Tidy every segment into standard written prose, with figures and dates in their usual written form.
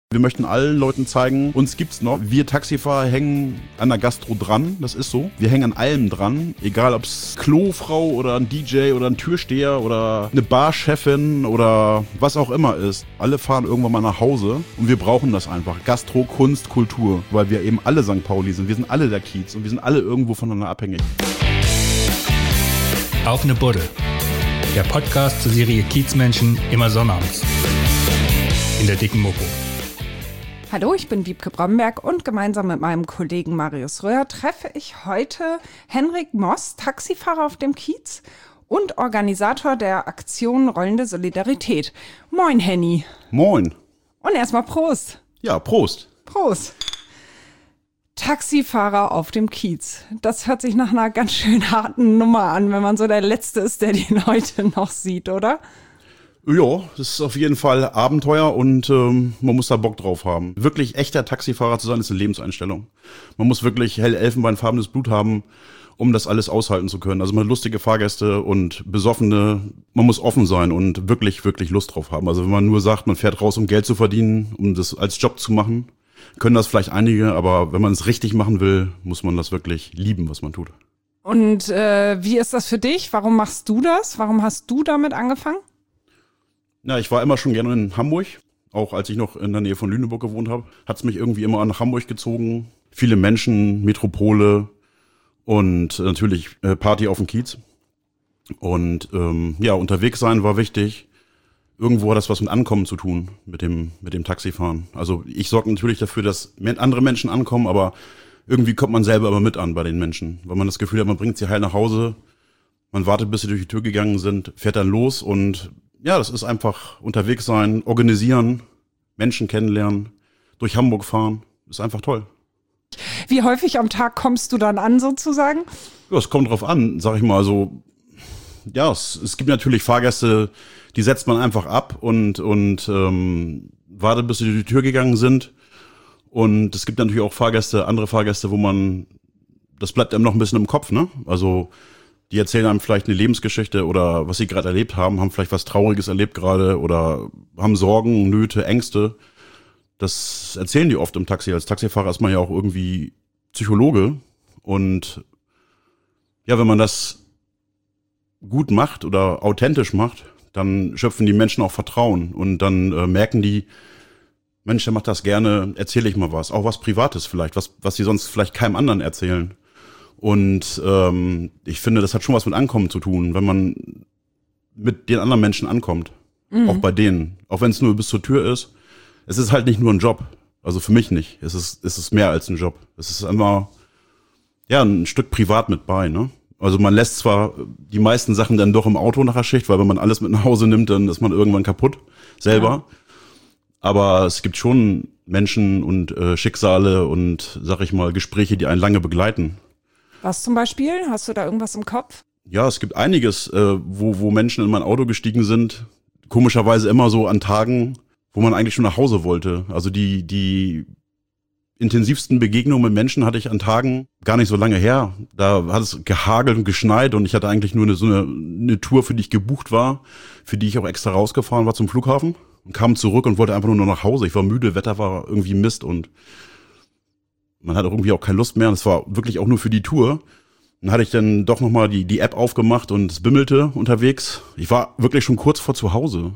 Wir möchten allen Leuten zeigen, uns gibt's noch. Wir Taxifahrer hängen an der Gastro dran, das ist so. Wir hängen an allem dran, egal ob's Klofrau oder ein DJ oder ein Türsteher oder eine Barchefin oder was auch immer ist. Alle fahren irgendwann mal nach Hause und wir brauchen das einfach. Gastro, Kunst, Kultur, weil wir eben alle St. Pauli sind. Wir sind alle der Kiez und wir sind alle irgendwo voneinander abhängig. Auf ne Buddel. Der Podcast zur Serie Kiezmenschen immer sonnabends. In der dicken Mopo. Hallo, ich bin Wiebke Bromberg und gemeinsam mit meinem Kollegen Marius Röhr treffe ich heute Henrik Moss, Taxifahrer auf dem Kiez und Organisator der Aktion Rollende Solidarität. Moin, Henny. Moin. Und erstmal Prost. Ja, Prost. Prost. Taxifahrer auf dem Kiez. Das hört sich nach einer ganz schön harten Nummer an, wenn man so der Letzte ist, der die Leute noch sieht, oder? Ja, das ist auf jeden Fall Abenteuer und man muss da Bock drauf haben. Wirklich echter Taxifahrer zu sein, ist eine Lebenseinstellung. Man muss wirklich hell elfenbeinfarbenes Blut haben, um das alles aushalten zu können. Also man hat lustige Fahrgäste und Besoffene. Man muss offen sein und wirklich, wirklich Lust drauf haben. Also wenn man nur sagt, man fährt raus, um Geld zu verdienen, um das als Job zu machen, können das vielleicht einige, aber wenn man es richtig machen will, muss man das wirklich lieben, was man tut. Und wie ist das für dich? Warum machst du das? Warum hast du damit angefangen? Ja, ich war immer schon gerne in Hamburg, auch als ich noch in der Nähe von Lüneburg gewohnt habe. Hat's mich irgendwie immer nach Hamburg gezogen. Viele Menschen, Metropole und natürlich Party auf dem Kiez. Und ja, unterwegs sein war wichtig. Irgendwo hat das was mit Ankommen zu tun, mit dem Taxifahren. Also ich sorge natürlich dafür, dass andere Menschen ankommen, aber irgendwie kommt man selber immer mit an bei den Menschen. Weil man das Gefühl hat, man bringt sie heil nach Hause, man wartet, bis sie durch die Tür gegangen sind, fährt dann los und ja, das ist einfach unterwegs sein, organisieren, Menschen kennenlernen, durch Hamburg fahren, ist einfach toll. Wie häufig am Tag kommst du dann an sozusagen? Ja, es kommt drauf an, sag ich mal so. Ja, es gibt natürlich Fahrgäste, die setzt man einfach ab und wartet, bis sie durch die Tür gegangen sind. Und es gibt natürlich auch andere Fahrgäste, wo das bleibt einem noch ein bisschen im Kopf, ne? Also die erzählen einem vielleicht eine Lebensgeschichte oder was sie gerade erlebt haben vielleicht was Trauriges erlebt gerade oder haben Sorgen, Nöte, Ängste. Das erzählen die oft im Taxi. Als Taxifahrer ist man ja auch irgendwie Psychologe. Und ja, wenn man das gut macht oder authentisch macht, dann schöpfen die Menschen auch Vertrauen. Und dann merken die, Mensch, der macht das gerne, erzähle ich mal was. Auch was Privates vielleicht, was sie sonst vielleicht keinem anderen erzählen. Und ich finde, das hat schon was mit Ankommen zu tun, wenn man mit den anderen Menschen ankommt. Auch bei denen. Auch wenn es nur bis zur Tür ist. Es ist halt nicht nur ein Job. Also für mich nicht. Es ist mehr als ein Job. Es ist immer ja ein Stück privat mit bei, ne? Also man lässt zwar die meisten Sachen dann doch im Auto nach der Schicht, weil wenn man alles mit nach Hause nimmt, dann ist man irgendwann kaputt selber. Ja. Aber es gibt schon Menschen und Schicksale und, sag ich mal, Gespräche, die einen lange begleiten. Was zum Beispiel? Hast du da irgendwas im Kopf? Ja, es gibt einiges, wo Menschen in mein Auto gestiegen sind. Komischerweise immer so an Tagen, wo man eigentlich schon nach Hause wollte. Also die intensivsten Begegnungen mit Menschen hatte ich an Tagen gar nicht so lange her. Da hat es gehagelt und geschneit und ich hatte eigentlich nur eine Tour, für die ich gebucht war, für die ich auch extra rausgefahren war zum Flughafen und kam zurück und wollte einfach nur nach Hause. Ich war müde, Wetter war irgendwie Mist und man hatte irgendwie auch keine Lust mehr. Und es war wirklich auch nur für die Tour. Dann hatte ich dann doch nochmal die App aufgemacht und es bimmelte unterwegs. Ich war wirklich schon kurz vor zu Hause.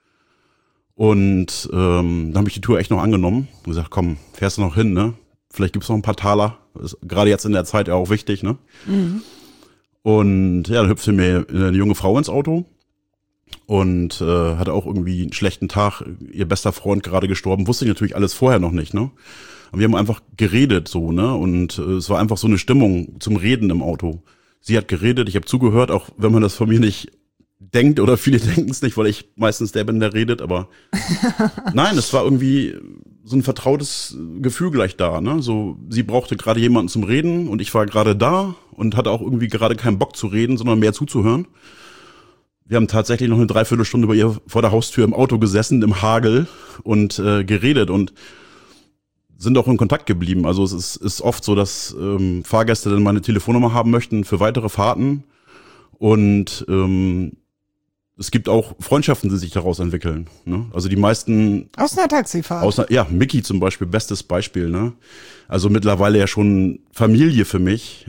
Und dann habe ich die Tour echt noch angenommen und gesagt, komm, fährst du noch hin, ne? Vielleicht gibt's noch ein paar Taler. Das ist gerade jetzt in der Zeit ja auch wichtig, ne? Mhm. Und ja, dann hüpfte mir eine junge Frau ins Auto und hatte auch irgendwie einen schlechten Tag. Ihr bester Freund gerade gestorben. Wusste ich natürlich alles vorher noch nicht, ne? Aber wir haben einfach geredet so, ne? Und es war einfach so eine Stimmung zum Reden im Auto. Sie hat geredet, ich habe zugehört, auch wenn man das von mir nicht denkt oder viele denken es nicht, weil ich meistens der bin, der redet, aber nein, es war irgendwie so ein vertrautes Gefühl gleich da, ne? So, sie brauchte gerade jemanden zum Reden und ich war gerade da und hatte auch irgendwie gerade keinen Bock zu reden, sondern mehr zuzuhören. Wir haben tatsächlich noch eine Dreiviertelstunde bei ihr vor der Haustür im Auto gesessen, im Hagel und geredet und sind auch in Kontakt geblieben. Also es ist oft so, dass Fahrgäste dann meine Telefonnummer haben möchten für weitere Fahrten und es gibt auch Freundschaften, die sich daraus entwickeln. Ne? Also die meisten... Aus einer Taxifahrt. Ja, Micky zum Beispiel, bestes Beispiel. Ne? Also mittlerweile ja schon Familie für mich.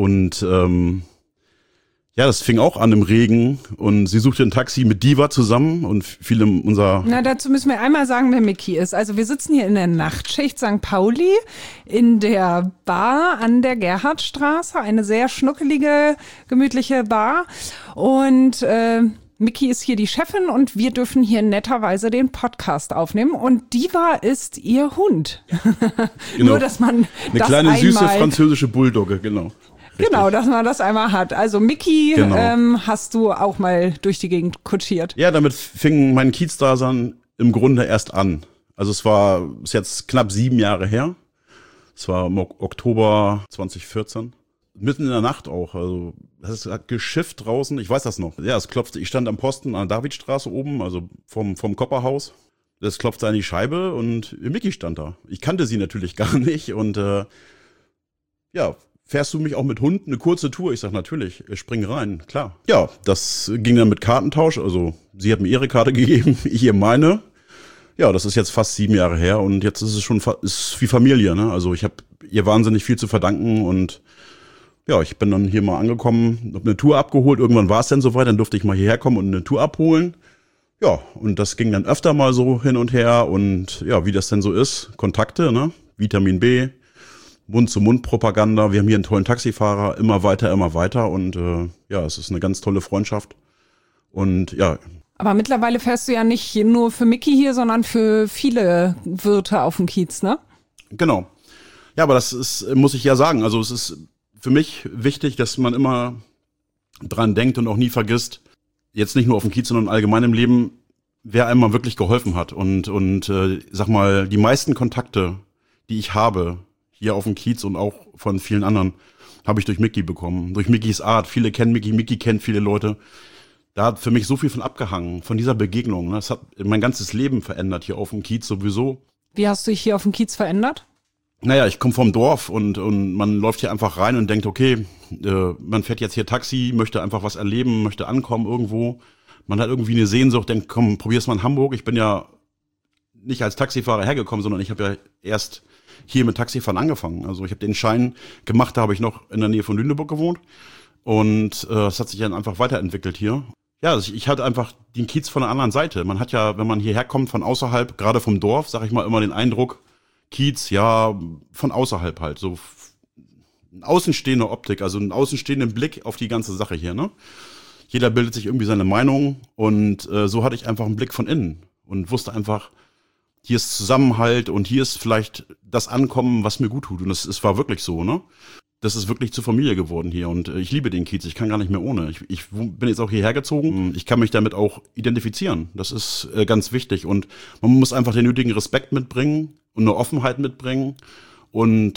Ja, das fing auch an im Regen und sie suchte ein Taxi mit Diva zusammen und viele unserer... Na, dazu müssen wir einmal sagen, wer Micky ist. Also wir sitzen hier in der Nachtschicht St. Pauli in der Bar an der Gerhardstraße, eine sehr schnuckelige, gemütliche Bar und Micky ist hier die Chefin und wir dürfen hier netterweise den Podcast aufnehmen und Diva ist ihr Hund. Genau. Nur, dass man eine das kleine, süße einmal französische Bulldogge, genau. Genau, dass man das einmal hat. Also Micky Genau. hast du auch mal durch die Gegend kutschiert. Ja, damit fing mein Kiez-Dasein im Grunde erst an. Also ist jetzt knapp 7 Jahre her. Es war im Oktober 2014. Mitten in der Nacht auch. Also es hat geschifft draußen, ich weiß das noch. Ja, es klopfte, ich stand am Posten an der Davidstraße oben, also vom Kopperhaus. Es klopfte an die Scheibe und Micky stand da. Ich kannte sie natürlich gar nicht und ja, fährst du mich auch mit Hund eine kurze Tour? Ich sag natürlich, spring rein, klar. Ja, das ging dann mit Kartentausch. Also sie hat mir ihre Karte gegeben, ich ihr meine. Ja, das ist jetzt fast 7 Jahre her und jetzt ist es schon ist wie Familie. Ne? Also ich habe ihr wahnsinnig viel zu verdanken und ja, ich bin dann hier mal angekommen, habe eine Tour abgeholt. Irgendwann war es dann soweit, dann durfte ich mal hierher kommen und eine Tour abholen. Ja, und das ging dann öfter mal so hin und her und ja, wie das denn so ist, Kontakte, ne? Vitamin B. Mund-zu-Mund-Propaganda. Wir haben hier einen tollen Taxifahrer, immer weiter und ja, es ist eine ganz tolle Freundschaft und ja. Aber mittlerweile fährst du ja nicht nur für Micky hier, sondern für viele Wirte auf dem Kiez, ne? Genau. Ja, aber das ist, muss ich ja sagen, also es ist für mich wichtig, dass man immer dran denkt und auch nie vergisst, jetzt nicht nur auf dem Kiez, sondern allgemein im Leben, wer einem mal wirklich geholfen hat und sag mal, die meisten Kontakte, die ich habe, hier auf dem Kiez und auch von vielen anderen, habe ich durch Micky bekommen. Durch Mickys Art. Viele kennen Micky kennt viele Leute. Da hat für mich so viel von abgehangen, von dieser Begegnung. Ne? Das hat mein ganzes Leben verändert hier auf dem Kiez sowieso. Wie hast du dich hier auf dem Kiez verändert? Naja, ich komme vom Dorf und man läuft hier einfach rein und denkt, okay, man fährt jetzt hier Taxi, möchte einfach was erleben, möchte ankommen irgendwo. Man hat irgendwie eine Sehnsucht, denkt, komm, probier's mal in Hamburg. Ich bin ja nicht als Taxifahrer hergekommen, sondern ich habe ja erst hier mit Taxifahren angefangen. Also ich habe den Schein gemacht, da habe ich noch in der Nähe von Lüneburg gewohnt und es hat sich dann einfach weiterentwickelt hier. Ja, also ich hatte einfach den Kiez von der anderen Seite. Man hat ja, wenn man hierher kommt von außerhalb, gerade vom Dorf, sag ich mal, immer den Eindruck, Kiez, ja, von außerhalb halt, so eine außenstehende Optik, also einen außenstehenden Blick auf die ganze Sache hier, ne? Jeder bildet sich irgendwie seine Meinung und so hatte ich einfach einen Blick von innen und wusste einfach, hier ist Zusammenhalt und hier ist vielleicht das Ankommen, was mir gut tut. Und es war wirklich so, ne? Das ist wirklich zur Familie geworden hier und ich liebe den Kiez, ich kann gar nicht mehr ohne. Ich bin jetzt auch hierher gezogen, ich kann mich damit auch identifizieren. Das ist ganz wichtig und man muss einfach den nötigen Respekt mitbringen und eine Offenheit mitbringen und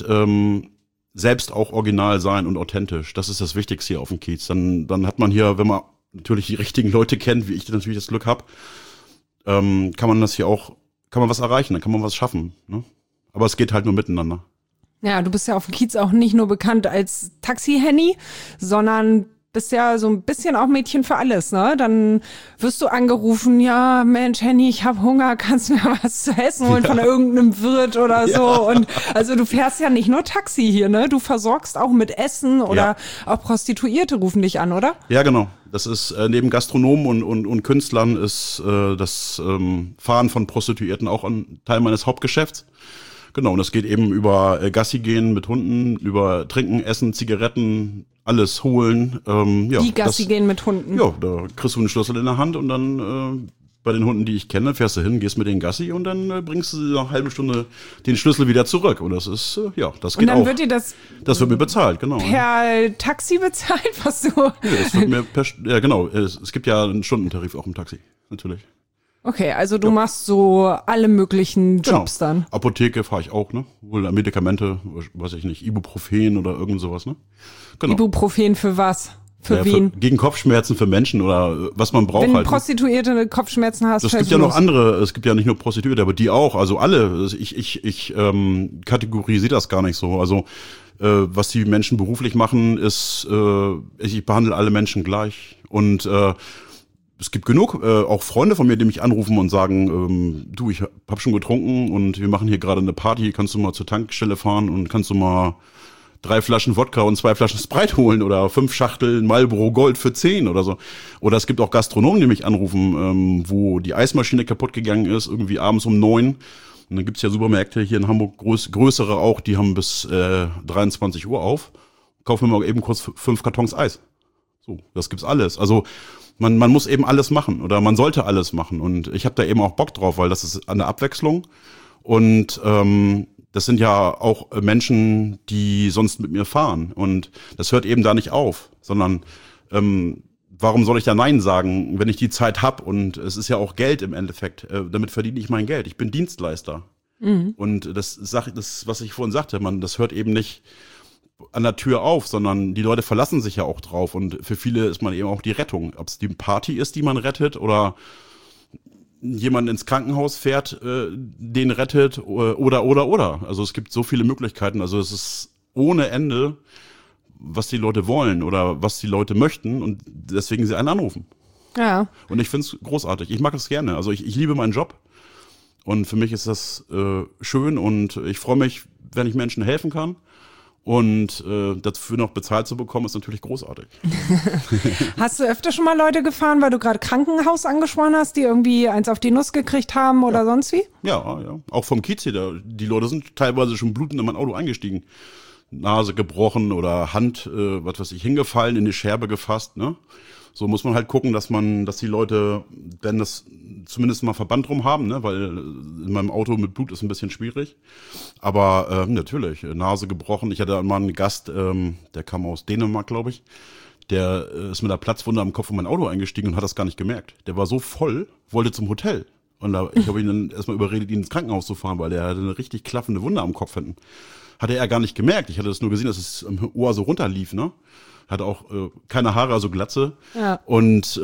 selbst auch original sein und authentisch. Das ist das Wichtigste hier auf dem Kiez. Dann hat man hier, wenn man natürlich die richtigen Leute kennt, wie ich natürlich das Glück habe, kann man das hier auch, kann man was erreichen, dann kann man was schaffen. Ne? Aber es geht halt nur miteinander. Ja, du bist ja auf dem Kiez auch nicht nur bekannt als Taxi-Henny, sondern bist ja so ein bisschen auch Mädchen für alles, ne? Dann wirst du angerufen, ja, Mensch, Henny, ich hab Hunger, kannst du mir was zu essen holen von irgendeinem Wirt oder so? Und also du fährst ja nicht nur Taxi hier, ne? Du versorgst auch mit Essen oder auch Prostituierte rufen dich an, oder? Ja, genau. Das ist neben Gastronomen und Künstlern ist das Fahren von Prostituierten auch ein Teil meines Hauptgeschäfts. Genau, und das geht eben über Gassi gehen mit Hunden, über Trinken, Essen, Zigaretten, alles holen. Wie Gassi gehen mit Hunden? Ja, da kriegst du einen Schlüssel in der Hand und dann bei den Hunden, die ich kenne, fährst du hin, gehst mit den Gassi und dann bringst du nach einer halben Stunde den Schlüssel wieder zurück. Und das ist, das geht auch. Und dann wird dir das wird mir bezahlt, genau. Per Taxi bezahlt, was du... Ja, das wird mir genau. Es gibt ja einen Stundentarif auch im Taxi, natürlich. Okay, also du machst so alle möglichen Jobs dann. Apotheke fahre ich auch, ne? Wohl Medikamente, weiß ich nicht, Ibuprofen oder irgend sowas, ne? Genau. Ibuprofen für was? Für wen? Gegen Kopfschmerzen für Menschen oder was man braucht. Wenn halt. Prostituierte Kopfschmerzen hast, es gibt ja noch andere, es gibt ja nicht nur Prostituierte, aber die auch, also alle. Ich kategorisiere das gar nicht so. Also was die Menschen beruflich machen, ist, ich behandle alle Menschen gleich und es gibt genug, auch Freunde von mir, die mich anrufen und sagen, du, ich hab schon getrunken und wir machen hier gerade eine Party, kannst du mal zur Tankstelle fahren und kannst du mal 3 Flaschen Wodka und 2 Flaschen Sprite holen oder 5 Schachteln Marlboro Gold für 10 oder so. Oder es gibt auch Gastronomen, die mich anrufen, wo die Eismaschine kaputt gegangen ist, irgendwie abends um 9. Und dann gibt's ja Supermärkte hier in Hamburg, größere auch, die haben bis 23 Uhr auf. Kaufen wir mal eben kurz 5 Kartons Eis. So, das gibt's alles. Also man muss eben alles machen oder man sollte alles machen. Und ich habe da eben auch Bock drauf, weil das ist eine Abwechslung. Und das sind ja auch Menschen, die sonst mit mir fahren. Und das hört eben da nicht auf, sondern warum soll ich da Nein sagen, wenn ich die Zeit hab? Und es ist ja auch Geld im Endeffekt. Damit verdiene ich mein Geld. Ich bin Dienstleister. Mhm. Und das, was ich vorhin sagte, das hört eben nicht an der Tür auf, sondern die Leute verlassen sich ja auch drauf. Und für viele ist man eben auch die Rettung. Ob es die Party ist, die man rettet oder jemand ins Krankenhaus fährt, den rettet oder. Also es gibt so viele Möglichkeiten. Also es ist ohne Ende, was die Leute wollen oder was die Leute möchten und deswegen sie einen anrufen. Ja. Und ich finde es großartig. Ich mag das gerne. Also ich liebe meinen Job und für mich ist das schön und ich freue mich, wenn ich Menschen helfen kann. Und dafür noch bezahlt zu bekommen, ist natürlich großartig. Hast du öfter schon mal Leute gefahren, weil du gerade Krankenhaus angesprochen hast, die irgendwie eins auf die Nuss gekriegt haben oder sonst wie? Ja. Auch vom Kiez hier. Die Leute sind teilweise schon blutend in mein Auto eingestiegen. Nase gebrochen oder Hand, hingefallen, in die Scherbe gefasst, ne? So muss man halt gucken, dass die Leute, wenn das zumindest mal Verband drum haben, ne, weil in meinem Auto mit Blut ist ein bisschen schwierig. Aber natürlich, Nase gebrochen. Ich hatte mal einen Gast, der kam aus Dänemark, glaube ich. Der ist mit einer Platzwunde am Kopf in mein Auto eingestiegen und hat das gar nicht gemerkt. Der war so voll, wollte zum Hotel. Und ich habe ihn dann erstmal überredet, ihn ins Krankenhaus zu fahren, weil der hatte eine richtig klaffende Wunde am Kopf hinten. Hatte er gar nicht gemerkt. Ich hatte das nur gesehen, dass es am Ohr so runterlief, ne? Hatte auch keine Haare, also Glatze. Ja. Und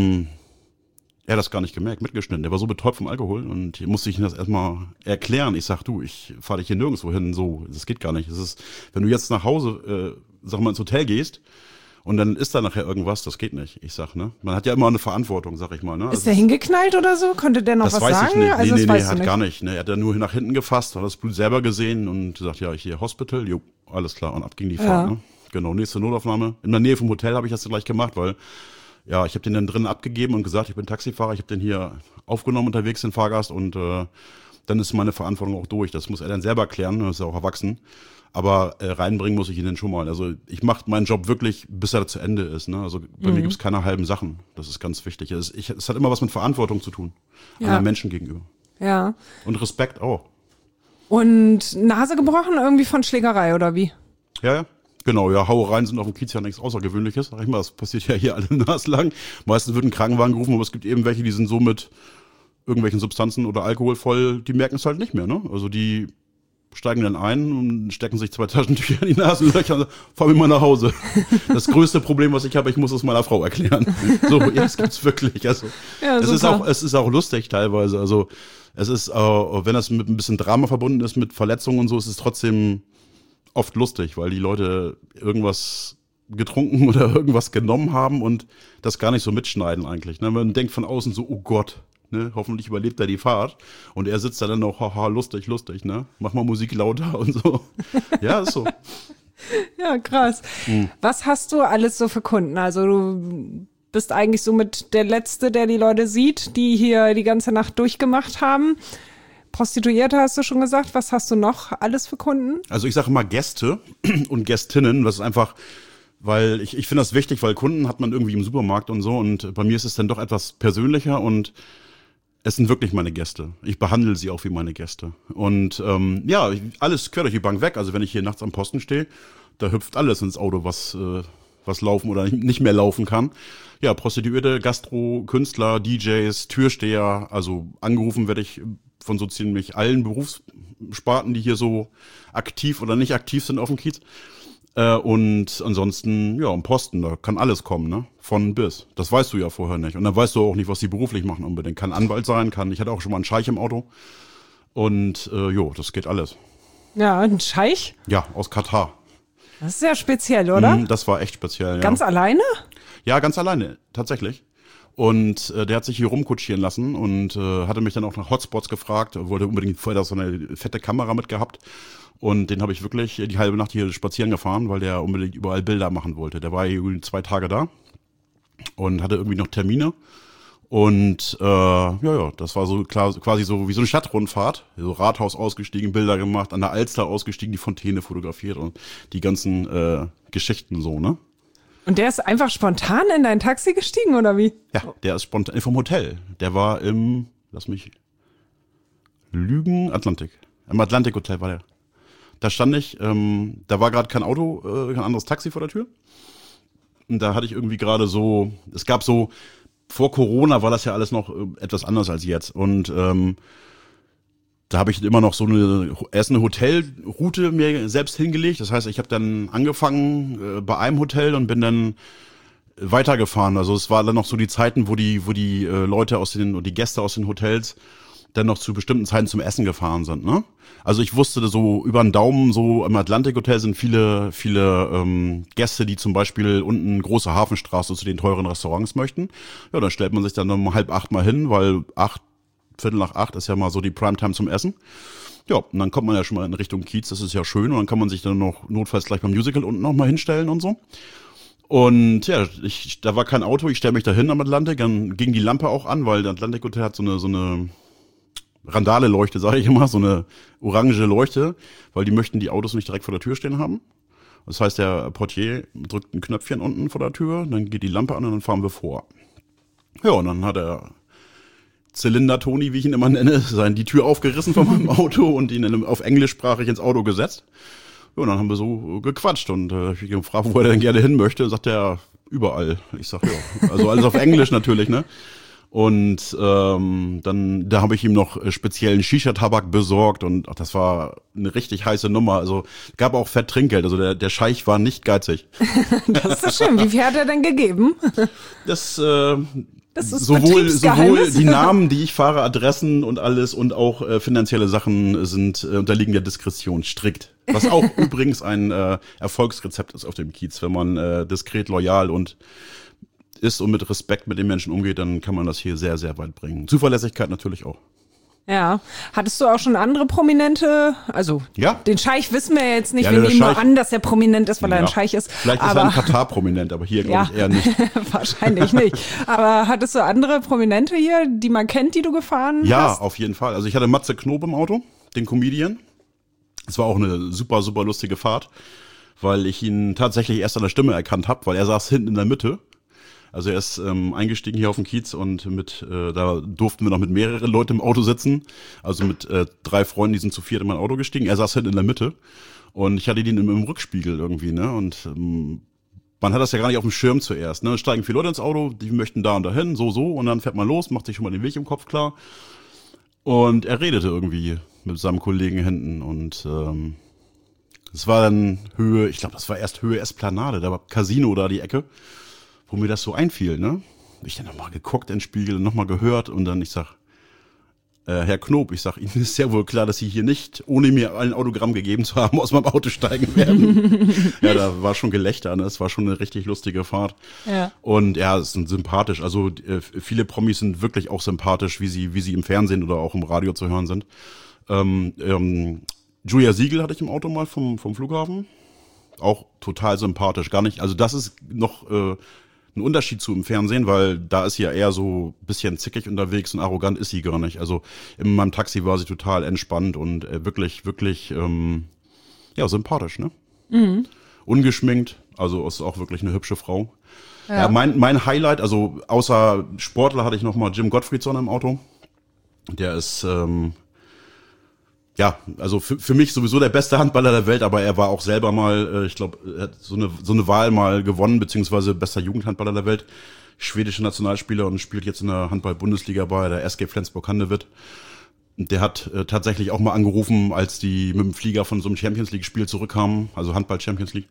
er hat das gar nicht gemerkt, mitgeschnitten. Der war so betäubt vom Alkohol und hier musste ich ihm das erstmal erklären. Ich sag, du, ich fahre dich hier nirgendwo hin, so, das geht gar nicht. Das ist, wenn du jetzt nach Hause, ins Hotel gehst und dann ist da nachher irgendwas, das geht nicht. Ich sag, ne? Man hat ja immer eine Verantwortung, sag ich mal, ne? Ist der hingeknallt oder so? Konnte der noch was sagen? Das weiß ich nicht. Also nee, hat gar nicht. Ne? Er hat ja nur nach hinten gefasst, hat das Blut selber gesehen und gesagt, ja, hier Hospital, jo, alles klar. Und ab ging die Fahrt, ne? Genau, nächste Notaufnahme. In der Nähe vom Hotel habe ich das gleich gemacht, weil ja, ich habe den dann drinnen abgegeben und gesagt, ich bin Taxifahrer, ich habe den hier aufgenommen unterwegs, den Fahrgast, und dann ist meine Verantwortung auch durch. Das muss er dann selber klären, er ist ja auch erwachsen. Aber reinbringen muss ich ihn dann schon mal. Also ich mache meinen Job wirklich, bis er zu Ende ist. Ne? Also bei mir gibt's keine halben Sachen. Das ist ganz wichtig. Es hat immer was mit Verantwortung zu tun, anderen Menschen gegenüber. Ja. Und Respekt auch. Und Nase gebrochen irgendwie von Schlägerei oder wie? Ja. Genau, ja, Hauereien sind auf dem Kiez ja nichts Außergewöhnliches. Sag ich mal, das passiert ja hier alle naslang. Meistens wird ein Krankenwagen gerufen, aber es gibt eben welche, die sind so mit irgendwelchen Substanzen oder Alkohol voll, die merken es halt nicht mehr, ne? Also die steigen dann ein und stecken sich 2 Taschentücher in die Nasenlöcher und fahren wir mal nach Hause. Das größte Problem, was ich habe, ich muss es meiner Frau erklären. So, ja, das gibt's wirklich. Also, ja, es ist auch lustig teilweise. Also, es ist, wenn das mit ein bisschen Drama verbunden ist, mit Verletzungen und so, ist es trotzdem oft lustig, weil die Leute irgendwas getrunken oder irgendwas genommen haben und das gar nicht so mitschneiden eigentlich. Ne? Man denkt von außen so, oh Gott, ne? Hoffentlich überlebt er die Fahrt. Und er sitzt da dann noch, haha, lustig, ne? Mach mal Musik lauter und so. Ja, ist so. Ja, krass. Was hast du alles so für Kunden? Also du bist eigentlich so mit der Letzte, der die Leute sieht, die hier die ganze Nacht durchgemacht haben. Prostituierte hast du schon gesagt. Was hast du noch alles für Kunden? Also ich sage immer Gäste und Gästinnen. Das ist einfach, weil ich finde das wichtig, weil Kunden hat man irgendwie im Supermarkt und so. Und bei mir ist es dann doch etwas persönlicher und es sind wirklich meine Gäste. Ich behandle sie auch wie meine Gäste. Und ja, alles quer durch die Bank weg. Also wenn ich hier nachts am Posten stehe, da hüpft alles ins Auto, was laufen oder nicht mehr laufen kann. Ja, Prostituierte, Gastro, Künstler, DJs, Türsteher. Also angerufen werde ich von so ziemlich allen Berufssparten, die hier so aktiv oder nicht aktiv sind auf dem Kiez. Und ansonsten, ja, am Posten, da kann alles kommen, ne? Von bis. Das weißt du ja vorher nicht. Und dann weißt du auch nicht, was die beruflich machen unbedingt. Kann Anwalt sein, ich hatte auch schon mal einen Scheich im Auto. Und das geht alles. Ja, ein Scheich? Ja, aus Katar. Das ist sehr speziell, oder? Das war echt speziell, ja. Ganz alleine? Ja, ganz alleine, tatsächlich. Und der hat sich hier rumkutschieren lassen und hatte mich dann auch nach Hotspots gefragt, wollte unbedingt vorher so eine fette Kamera mitgehabt. Und den habe ich wirklich die halbe Nacht hier spazieren gefahren, weil der unbedingt überall Bilder machen wollte. Der war hier 2 Tage da und hatte irgendwie noch Termine. Und das war so klar, quasi so wie so eine Stadtrundfahrt. So Rathaus ausgestiegen, Bilder gemacht, an der Alster ausgestiegen, die Fontäne fotografiert und die ganzen Geschichten so, ne? Und der ist einfach spontan in dein Taxi gestiegen, oder wie? Ja, der ist spontan vom Hotel. Der war im, lass mich lügen, Atlantik. Im Atlantik-Hotel war der. Da stand ich, da war gerade kein Auto, kein anderes Taxi vor der Tür. Und da hatte ich irgendwie gerade so, es gab so, vor Corona war das ja alles noch etwas anders als jetzt. Und da habe ich immer noch so erst eine Hotelroute mir selbst hingelegt. Das heißt, ich habe dann angefangen bei einem Hotel und bin dann weitergefahren. Also es war dann noch so die Zeiten, wo die Leute die Gäste aus den Hotels dann noch zu bestimmten Zeiten zum Essen gefahren sind, ne? Also ich wusste so über den Daumen, so im Atlantik-Hotel sind viele Gäste, die zum Beispiel unten große Hafenstraße zu den teuren Restaurants möchten. Ja, dann stellt man sich dann um 7:30 mal hin, weil 7:45 ist ja mal so die Primetime zum Essen. Ja, und dann kommt man ja schon mal in Richtung Kiez, das ist ja schön. Und dann kann man sich dann noch notfalls gleich beim Musical unten noch mal hinstellen und so. Und ja, da war kein Auto, ich stelle mich da hin am Atlantik, dann ging die Lampe auch an, weil der Atlantik-Hotel hat so eine Randale-Leuchte, sage ich immer, so eine orange Leuchte, weil die möchten die Autos nicht direkt vor der Tür stehen haben. Das heißt, der Portier drückt ein Knöpfchen unten vor der Tür, dann geht die Lampe an und dann fahren wir vor. Ja, und dann hat der Zylinder-Toni, wie ich ihn immer nenne, die Tür aufgerissen von meinem Auto und ihn auf englischsprachig ins Auto gesetzt. Ja, und dann haben wir so gequatscht und ich gefragt, wo er denn gerne hin möchte. Sagt er, überall. Ich sag, ja, also alles auf Englisch natürlich, ne? Und dann da habe ich ihm noch speziellen Shisha-Tabak besorgt und das war eine richtig heiße Nummer. Also gab auch Fett Trinkgeld. Also der Scheich war nicht geizig. Das ist schön. Wie viel hat er denn gegeben? Das ist sowohl die Namen, die ich fahre, Adressen und alles und auch finanzielle Sachen unterliegen der Diskretion strikt. Was auch übrigens ein Erfolgsrezept ist auf dem Kiez. Wenn man diskret, loyal und ist und mit Respekt mit den Menschen umgeht, dann kann man das hier sehr, sehr weit bringen. Zuverlässigkeit natürlich auch. Ja. Hattest du auch schon andere Prominente? Also, ja. Den Scheich wissen wir jetzt nicht. Ja, wir nehmen nur an, dass er prominent ist, weil er ein Scheich ist. Vielleicht ist er in Katar prominent, aber hier glaube ich eher nicht. Wahrscheinlich nicht. Aber hattest du andere Prominente hier, die man kennt, die du gefahren hast? Ja, auf jeden Fall. Also ich hatte Matze Knob im Auto, den Comedian. Es war auch eine super, super lustige Fahrt, weil ich ihn tatsächlich erst an der Stimme erkannt habe, weil er saß hinten in der Mitte. Also er ist eingestiegen hier auf dem Kiez und da durften wir noch mit mehreren Leuten im Auto sitzen. Also mit 3 Freunden, die sind zu 4 in mein Auto gestiegen. Er saß hinten in der Mitte und ich hatte ihn im Rückspiegel irgendwie, ne? Und man hat das ja gar nicht auf dem Schirm zuerst, ne? Steigen 4 Leute ins Auto, die möchten da und dahin, so und dann fährt man los, macht sich schon mal den Weg im Kopf klar. Und er redete irgendwie mit seinem Kollegen hinten und es war dann Höhe, ich glaube, das war erst Höhe Esplanade, da war Casino da die Ecke, wo mir das so einfiel, ne? Ich dann nochmal geguckt in den Spiegel und nochmal gehört und dann ich sag, Herr Knob, ich sag, Ihnen ist ja wohl klar, dass Sie hier nicht, ohne mir ein Autogramm gegeben zu haben, aus meinem Auto steigen werden. Ja, da war schon Gelächter, ne? Es war schon eine richtig lustige Fahrt. Ja. Und ja, es ist sympathisch. Also viele Promis sind wirklich auch sympathisch, wie sie im Fernsehen oder auch im Radio zu hören sind. Julia Siegel hatte ich im Auto mal vom Flughafen. Auch total sympathisch, gar nicht. Also das ist noch ein Unterschied zu im Fernsehen, weil da ist sie ja eher so ein bisschen zickig unterwegs und arrogant ist sie gar nicht. Also in meinem Taxi war sie total entspannt und wirklich, wirklich sympathisch, ne? Mhm. Ungeschminkt, also ist auch wirklich eine hübsche Frau. Ja, mein Highlight, also außer Sportler hatte ich noch mal Jim Gottfriedson im Auto. Der ist also für mich sowieso der beste Handballer der Welt, aber er war auch selber mal, ich glaube, er hat so eine Wahl mal gewonnen, beziehungsweise bester Jugendhandballer der Welt, schwedischer Nationalspieler und spielt jetzt in der Handball-Bundesliga bei der SG Flensburg-Handewitt. Der hat tatsächlich auch mal angerufen, als die mit dem Flieger von so einem Champions-League-Spiel zurückkamen, also Handball-Champions League,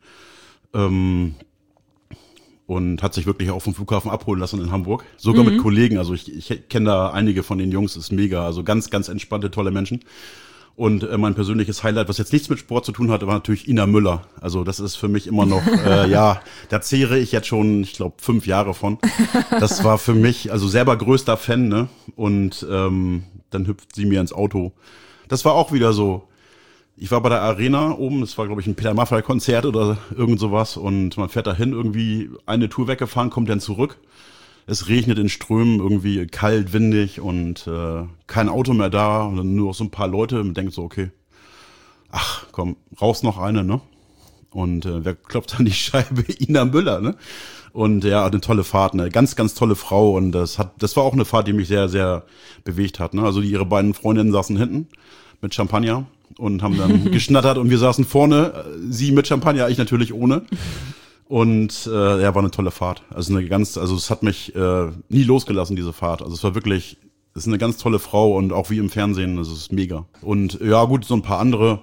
und hat sich wirklich auch vom Flughafen abholen lassen in Hamburg, sogar mit Kollegen, also ich kenne da einige von den Jungs, ist mega, also ganz, ganz entspannte, tolle Menschen. Und mein persönliches Highlight, was jetzt nichts mit Sport zu tun hatte, war natürlich Ina Müller. Also das ist für mich immer noch, da zehre ich jetzt schon, ich glaube, 5 Jahre von. Das war für mich, also selber größter Fan, ne? Und dann hüpft sie mir ins Auto. Das war auch wieder so, ich war bei der Arena oben, das war, glaube ich, ein Peter Maffay-Konzert oder irgend sowas. Und man fährt dahin, irgendwie eine Tour weggefahren, kommt dann zurück. Es regnet in Strömen, irgendwie kalt, windig und kein Auto mehr da und dann nur noch so ein paar Leute. Man denkt so, okay, ach komm, raus noch eine, ne? Und wer klopft an die Scheibe? Ina Müller, ne? Und ja, eine tolle Fahrt, ne? Ganz, ganz tolle Frau und das war auch eine Fahrt, die mich sehr, sehr bewegt hat, ne? Also ihre beiden Freundinnen saßen hinten mit Champagner und haben dann geschnattert und wir saßen vorne, sie mit Champagner, ich natürlich ohne. Und war eine tolle Fahrt. Also es hat mich nie losgelassen, diese Fahrt. Also es ist eine ganz tolle Frau und auch wie im Fernsehen, das ist mega. Und ja gut, so ein paar andere.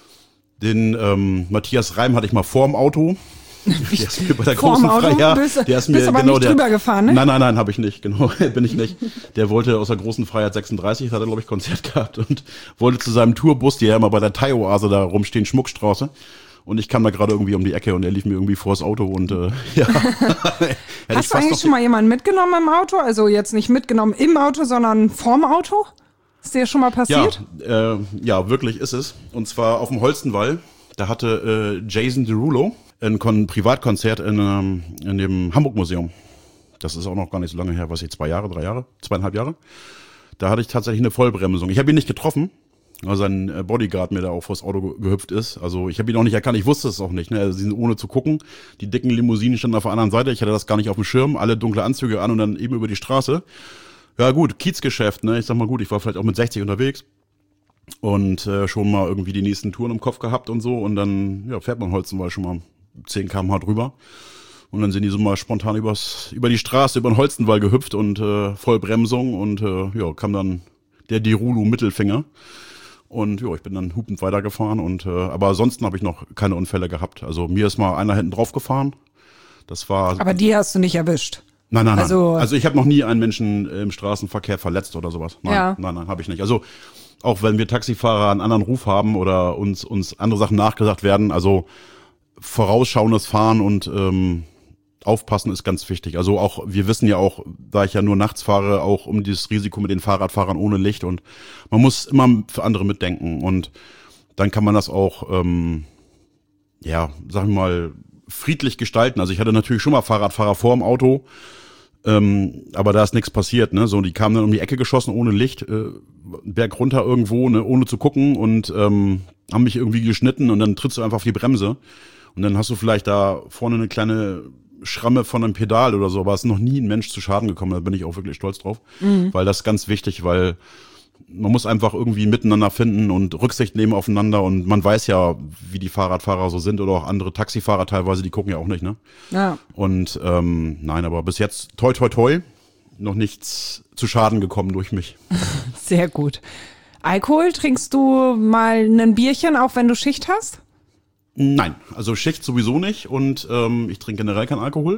Den Matthias Reim hatte ich mal vorm Auto. Der ist mir bei der großen Freiheit. Der ist mir bist aber genau nicht drüber gefahren, ne? Nein, habe ich nicht, genau, bin ich nicht. Der wollte aus der großen Freiheit 36, hat er, glaube ich, Konzert gehabt und wollte zu seinem Tourbus, die ja immer bei der Thai-Oase da rumstehen, Schmuckstraße. Und ich kam da gerade irgendwie um die Ecke und er lief mir irgendwie vors Auto und ja. Hast du eigentlich schon mal jemanden mitgenommen im Auto? Also jetzt nicht mitgenommen im Auto, sondern vorm Auto? Ist dir schon mal passiert? Ja, wirklich ist es. Und zwar auf dem Holstenwall. Da hatte Jason Derulo ein Privatkonzert in dem Hamburg-Museum. Das ist auch noch gar nicht so lange her, 2 Jahre, 3 Jahre, 2,5 Jahre. Da hatte ich tatsächlich eine Vollbremsung. Ich habe ihn nicht getroffen, weil sein Bodyguard mir da auch vors Auto gehüpft ist. Also ich habe ihn auch nicht erkannt, ich wusste es auch nicht. Ne? Also sie sind ohne zu gucken. Die dicken Limousinen standen auf der anderen Seite. Ich hatte das gar nicht auf dem Schirm. Alle dunkle Anzüge an und dann eben über die Straße. Ja gut, Kiezgeschäft. Ne? Ich sag mal gut, ich war vielleicht auch mit 60 unterwegs. Und schon mal irgendwie die nächsten Touren im Kopf gehabt und so. Und dann fährt man Holzenwall schon mal 10 km/h drüber. Und dann sind die so mal spontan über die Straße, über den Holstenwall gehüpft und Vollbremsung. Und kam dann der Derulo Mittelfinger. Und ich bin dann hupend weitergefahren und aber ansonsten habe ich noch keine Unfälle gehabt. Also mir ist mal einer hinten drauf gefahren. Das war. Aber die hast du nicht erwischt. Nein. Also ich habe noch nie einen Menschen im Straßenverkehr verletzt oder sowas. Nein, habe ich nicht. Also auch wenn wir Taxifahrer einen anderen Ruf haben oder uns andere Sachen nachgesagt werden, also vorausschauendes Fahren und aufpassen ist ganz wichtig. Also auch, wir wissen ja auch, da ich ja nur nachts fahre, auch um dieses Risiko mit den Fahrradfahrern ohne Licht und man muss immer für andere mitdenken und dann kann man das auch, sagen wir mal, friedlich gestalten. Also ich hatte natürlich schon mal Fahrradfahrer vor dem Auto, aber da ist nichts passiert, ne? So, die kamen dann um die Ecke geschossen ohne Licht, Berg runter irgendwo, ne, ohne zu gucken und haben mich irgendwie geschnitten und dann trittst du einfach auf die Bremse und dann hast du vielleicht da vorne eine kleine Schramme von einem Pedal oder so, aber es ist noch nie ein Mensch zu Schaden gekommen, da bin ich auch wirklich stolz drauf, weil das ist ganz wichtig, weil man muss einfach irgendwie miteinander finden und Rücksicht nehmen aufeinander und man weiß ja, wie die Fahrradfahrer so sind oder auch andere Taxifahrer teilweise, die gucken ja auch nicht, ne? Ja. Und nein, aber bis jetzt toi toi toi noch nichts zu Schaden gekommen durch mich. Sehr gut. Alkohol, trinkst du mal ein Bierchen, auch wenn du Schicht hast? Nein, also Schicht sowieso nicht und ich trinke generell keinen Alkohol.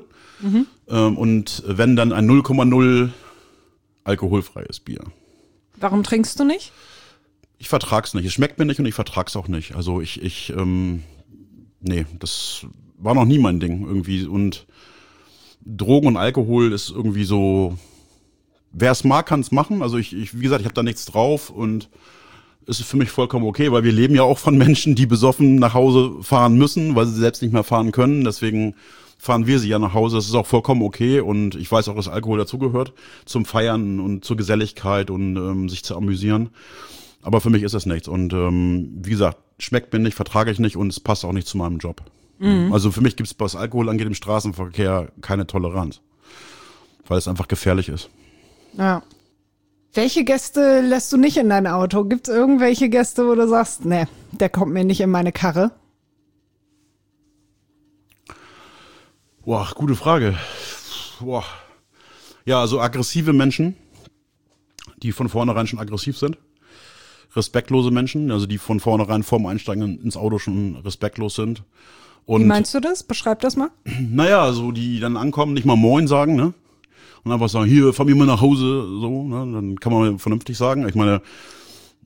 Und wenn, dann ein 0,0 alkoholfreies Bier. Warum trinkst du nicht? Ich vertrag's nicht. Es schmeckt mir nicht und ich vertrag's auch nicht. Also nee, das war noch nie mein Ding irgendwie. Und Drogen und Alkohol ist irgendwie so, wer es mag, kann's machen. Also wie gesagt, ich habe da nichts drauf und es ist für mich vollkommen okay, weil wir leben ja auch von Menschen, die besoffen nach Hause fahren müssen, weil sie selbst nicht mehr fahren können. Deswegen fahren wir sie ja nach Hause. Das ist auch vollkommen okay und ich weiß auch, dass Alkohol dazugehört zum Feiern und zur Geselligkeit und sich zu amüsieren. Aber für mich ist das nichts. Und wie gesagt, schmeckt mir nicht, vertrage ich nicht und es passt auch nicht zu meinem Job. Also für mich gibt es, was Alkohol angeht, im Straßenverkehr keine Toleranz, weil es einfach gefährlich ist. Ja. Welche Gäste lässt du nicht in dein Auto? Gibt es irgendwelche Gäste, wo du sagst, nee, der kommt mir nicht in meine Karre? Boah, gute Frage. Boah. Ja, also aggressive Menschen, die von vornherein schon aggressiv sind. Respektlose Menschen, also die von vornherein vorm Einsteigen ins Auto schon respektlos sind. Und, wie meinst du das? Beschreib das mal. Naja, also die dann ankommen, nicht mal Moin sagen, ne? Und einfach sagen, hier, fahr mich mal nach Hause, so, ne? Dann kann man vernünftig sagen. Ich meine,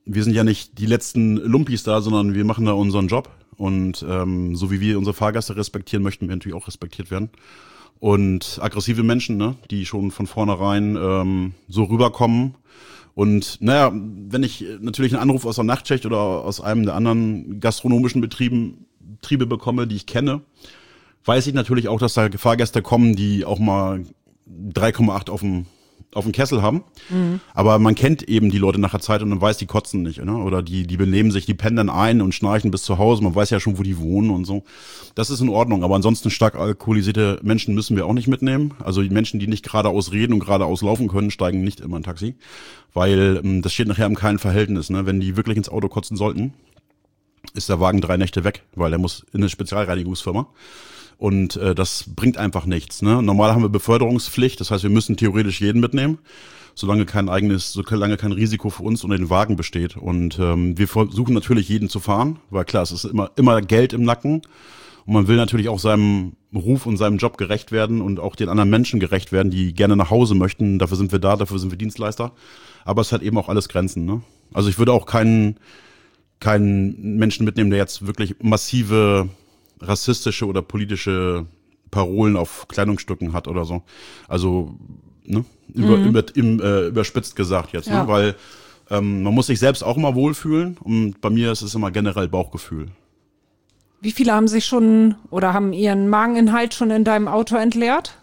wir sind ja nicht die letzten Lumpis da, sondern wir machen da unseren Job. Und so wie wir unsere Fahrgäste respektieren, möchten wir natürlich auch respektiert werden. Und aggressive Menschen, ne, die schon von vornherein so rüberkommen. Und naja, wenn ich natürlich einen Anruf aus der Nachtschicht oder aus einem der anderen gastronomischen Betriebe bekomme, die ich kenne, weiß ich natürlich auch, dass da Fahrgäste kommen, die auch mal 3,8 auf dem Kessel haben. Mhm. Aber man kennt eben die Leute nach der Zeit und man weiß, die kotzen nicht, ne? Oder die benehmen sich, die pennen dann ein und schnarchen bis zu Hause. Man weiß ja schon, wo die wohnen und so. Das ist in Ordnung. Aber ansonsten stark alkoholisierte Menschen müssen wir auch nicht mitnehmen. Also die Menschen, die nicht geradeaus reden und geradeaus laufen können, steigen nicht immer in ein Taxi. Weil das steht nachher im keinem Verhältnis, ne? Wenn die wirklich ins Auto kotzen sollten, ist der Wagen 3 Nächte weg, weil der muss in eine Spezialreinigungsfirma. Und das bringt einfach nichts. Ne? Normal haben wir Beförderungspflicht, das heißt, wir müssen theoretisch jeden mitnehmen, solange kein Risiko für uns und den Wagen besteht. Und wir versuchen natürlich jeden zu fahren, weil klar, es ist immer Geld im Nacken. Und man will natürlich auch seinem Ruf und seinem Job gerecht werden und auch den anderen Menschen gerecht werden, die gerne nach Hause möchten. Dafür sind wir da, dafür sind wir Dienstleister. Aber es hat eben auch alles Grenzen. Ne? Also ich würde auch keinen Menschen mitnehmen, der jetzt wirklich massive rassistische oder politische Parolen auf Kleidungsstücken hat oder so. Also ne? Überspitzt gesagt jetzt, ja. Ne? Weil man muss sich selbst auch immer wohlfühlen und bei mir ist es immer generell Bauchgefühl. Wie viele haben sich schon oder haben ihren Mageninhalt schon in deinem Auto entleert?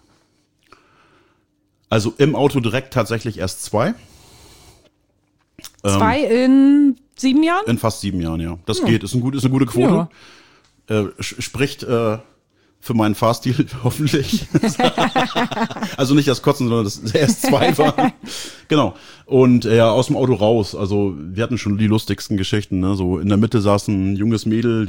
Also im Auto direkt tatsächlich erst 2. 2 in 7 Jahren? In fast 7 Jahren, ja. Das geht, ist eine gute Quote. Ja. Spricht für meinen Fahrstil hoffentlich. Also nicht das Kotzen, sondern das erst 2 war. Genau. Und aus dem Auto raus. Also wir hatten schon die lustigsten Geschichten. Ne? So in der Mitte saß ein junges Mädel,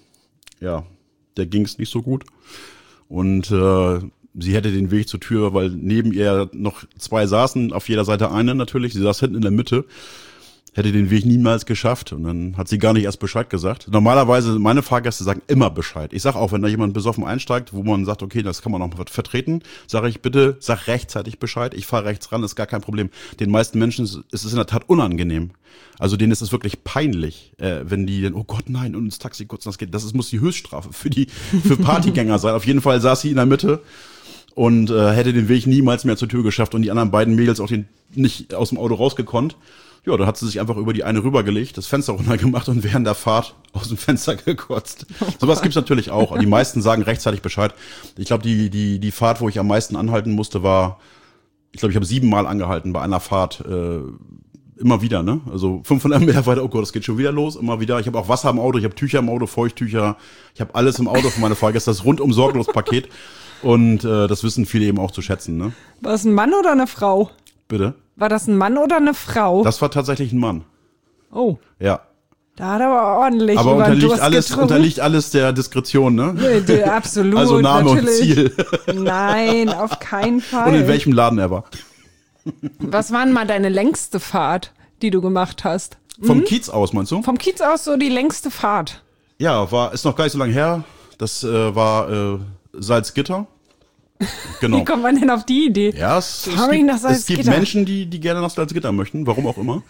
der ging's nicht so gut. Und sie hätte den Weg zur Tür, weil neben ihr noch 2 saßen, auf jeder Seite eine natürlich. Sie saß hinten in der Mitte. Hätte den Weg niemals geschafft und dann hat sie gar nicht erst Bescheid gesagt. Normalerweise, meine Fahrgäste sagen immer Bescheid. Ich sage auch, wenn da jemand besoffen einsteigt, wo man sagt, okay, das kann man noch vertreten, sage ich bitte, sag rechtzeitig Bescheid, ich fahre rechts ran, ist gar kein Problem. Den meisten Menschen ist es in der Tat unangenehm. Also denen ist es wirklich peinlich, wenn die dann, oh Gott, nein, und ins Taxi kurz, das geht. Muss die Höchststrafe für Partygänger sein. Auf jeden Fall saß sie in der Mitte und hätte den Weg niemals mehr zur Tür geschafft und die anderen beiden Mädels auch nicht aus dem Auto rausgekonnt. Ja, da hat sie sich einfach über die eine rübergelegt, das Fenster runtergemacht und während der Fahrt aus dem Fenster gekotzt. Sowas gibt's natürlich auch. Die meisten sagen rechtzeitig Bescheid. Ich glaube, die Fahrt, wo ich am meisten anhalten musste, war, ich habe 7 Mal angehalten bei einer Fahrt. Immer wieder, ne? Also 500 Meter weiter, oh Gott, das geht schon wieder los, immer wieder. Ich habe auch Wasser im Auto, ich habe Tücher im Auto, Feuchttücher. Ich habe alles im Auto für meine Fahrgäste, das rundum sorglos Paket. Und das wissen viele eben auch zu schätzen, ne? War es ein Mann oder eine Frau? Bitte? War das ein Mann oder eine Frau? Das war tatsächlich ein Mann. Oh. Ja. Da hat er aber ordentlich aber unterliegt alles der Diskretion, ne? Nee, absolut. Also Name natürlich. Und Ziel. Nein, auf keinen Fall. Und in welchem Laden er war. Was war denn mal deine längste Fahrt, die du gemacht hast? Vom Kiez aus, meinst du? Vom Kiez aus so die längste Fahrt. Ja, ist noch gar nicht so lange her. Das war Salzgitter. Genau. Wie kommt man denn auf die Idee? Ja, es gibt Menschen, die gerne nach Salzgitter möchten, warum auch immer.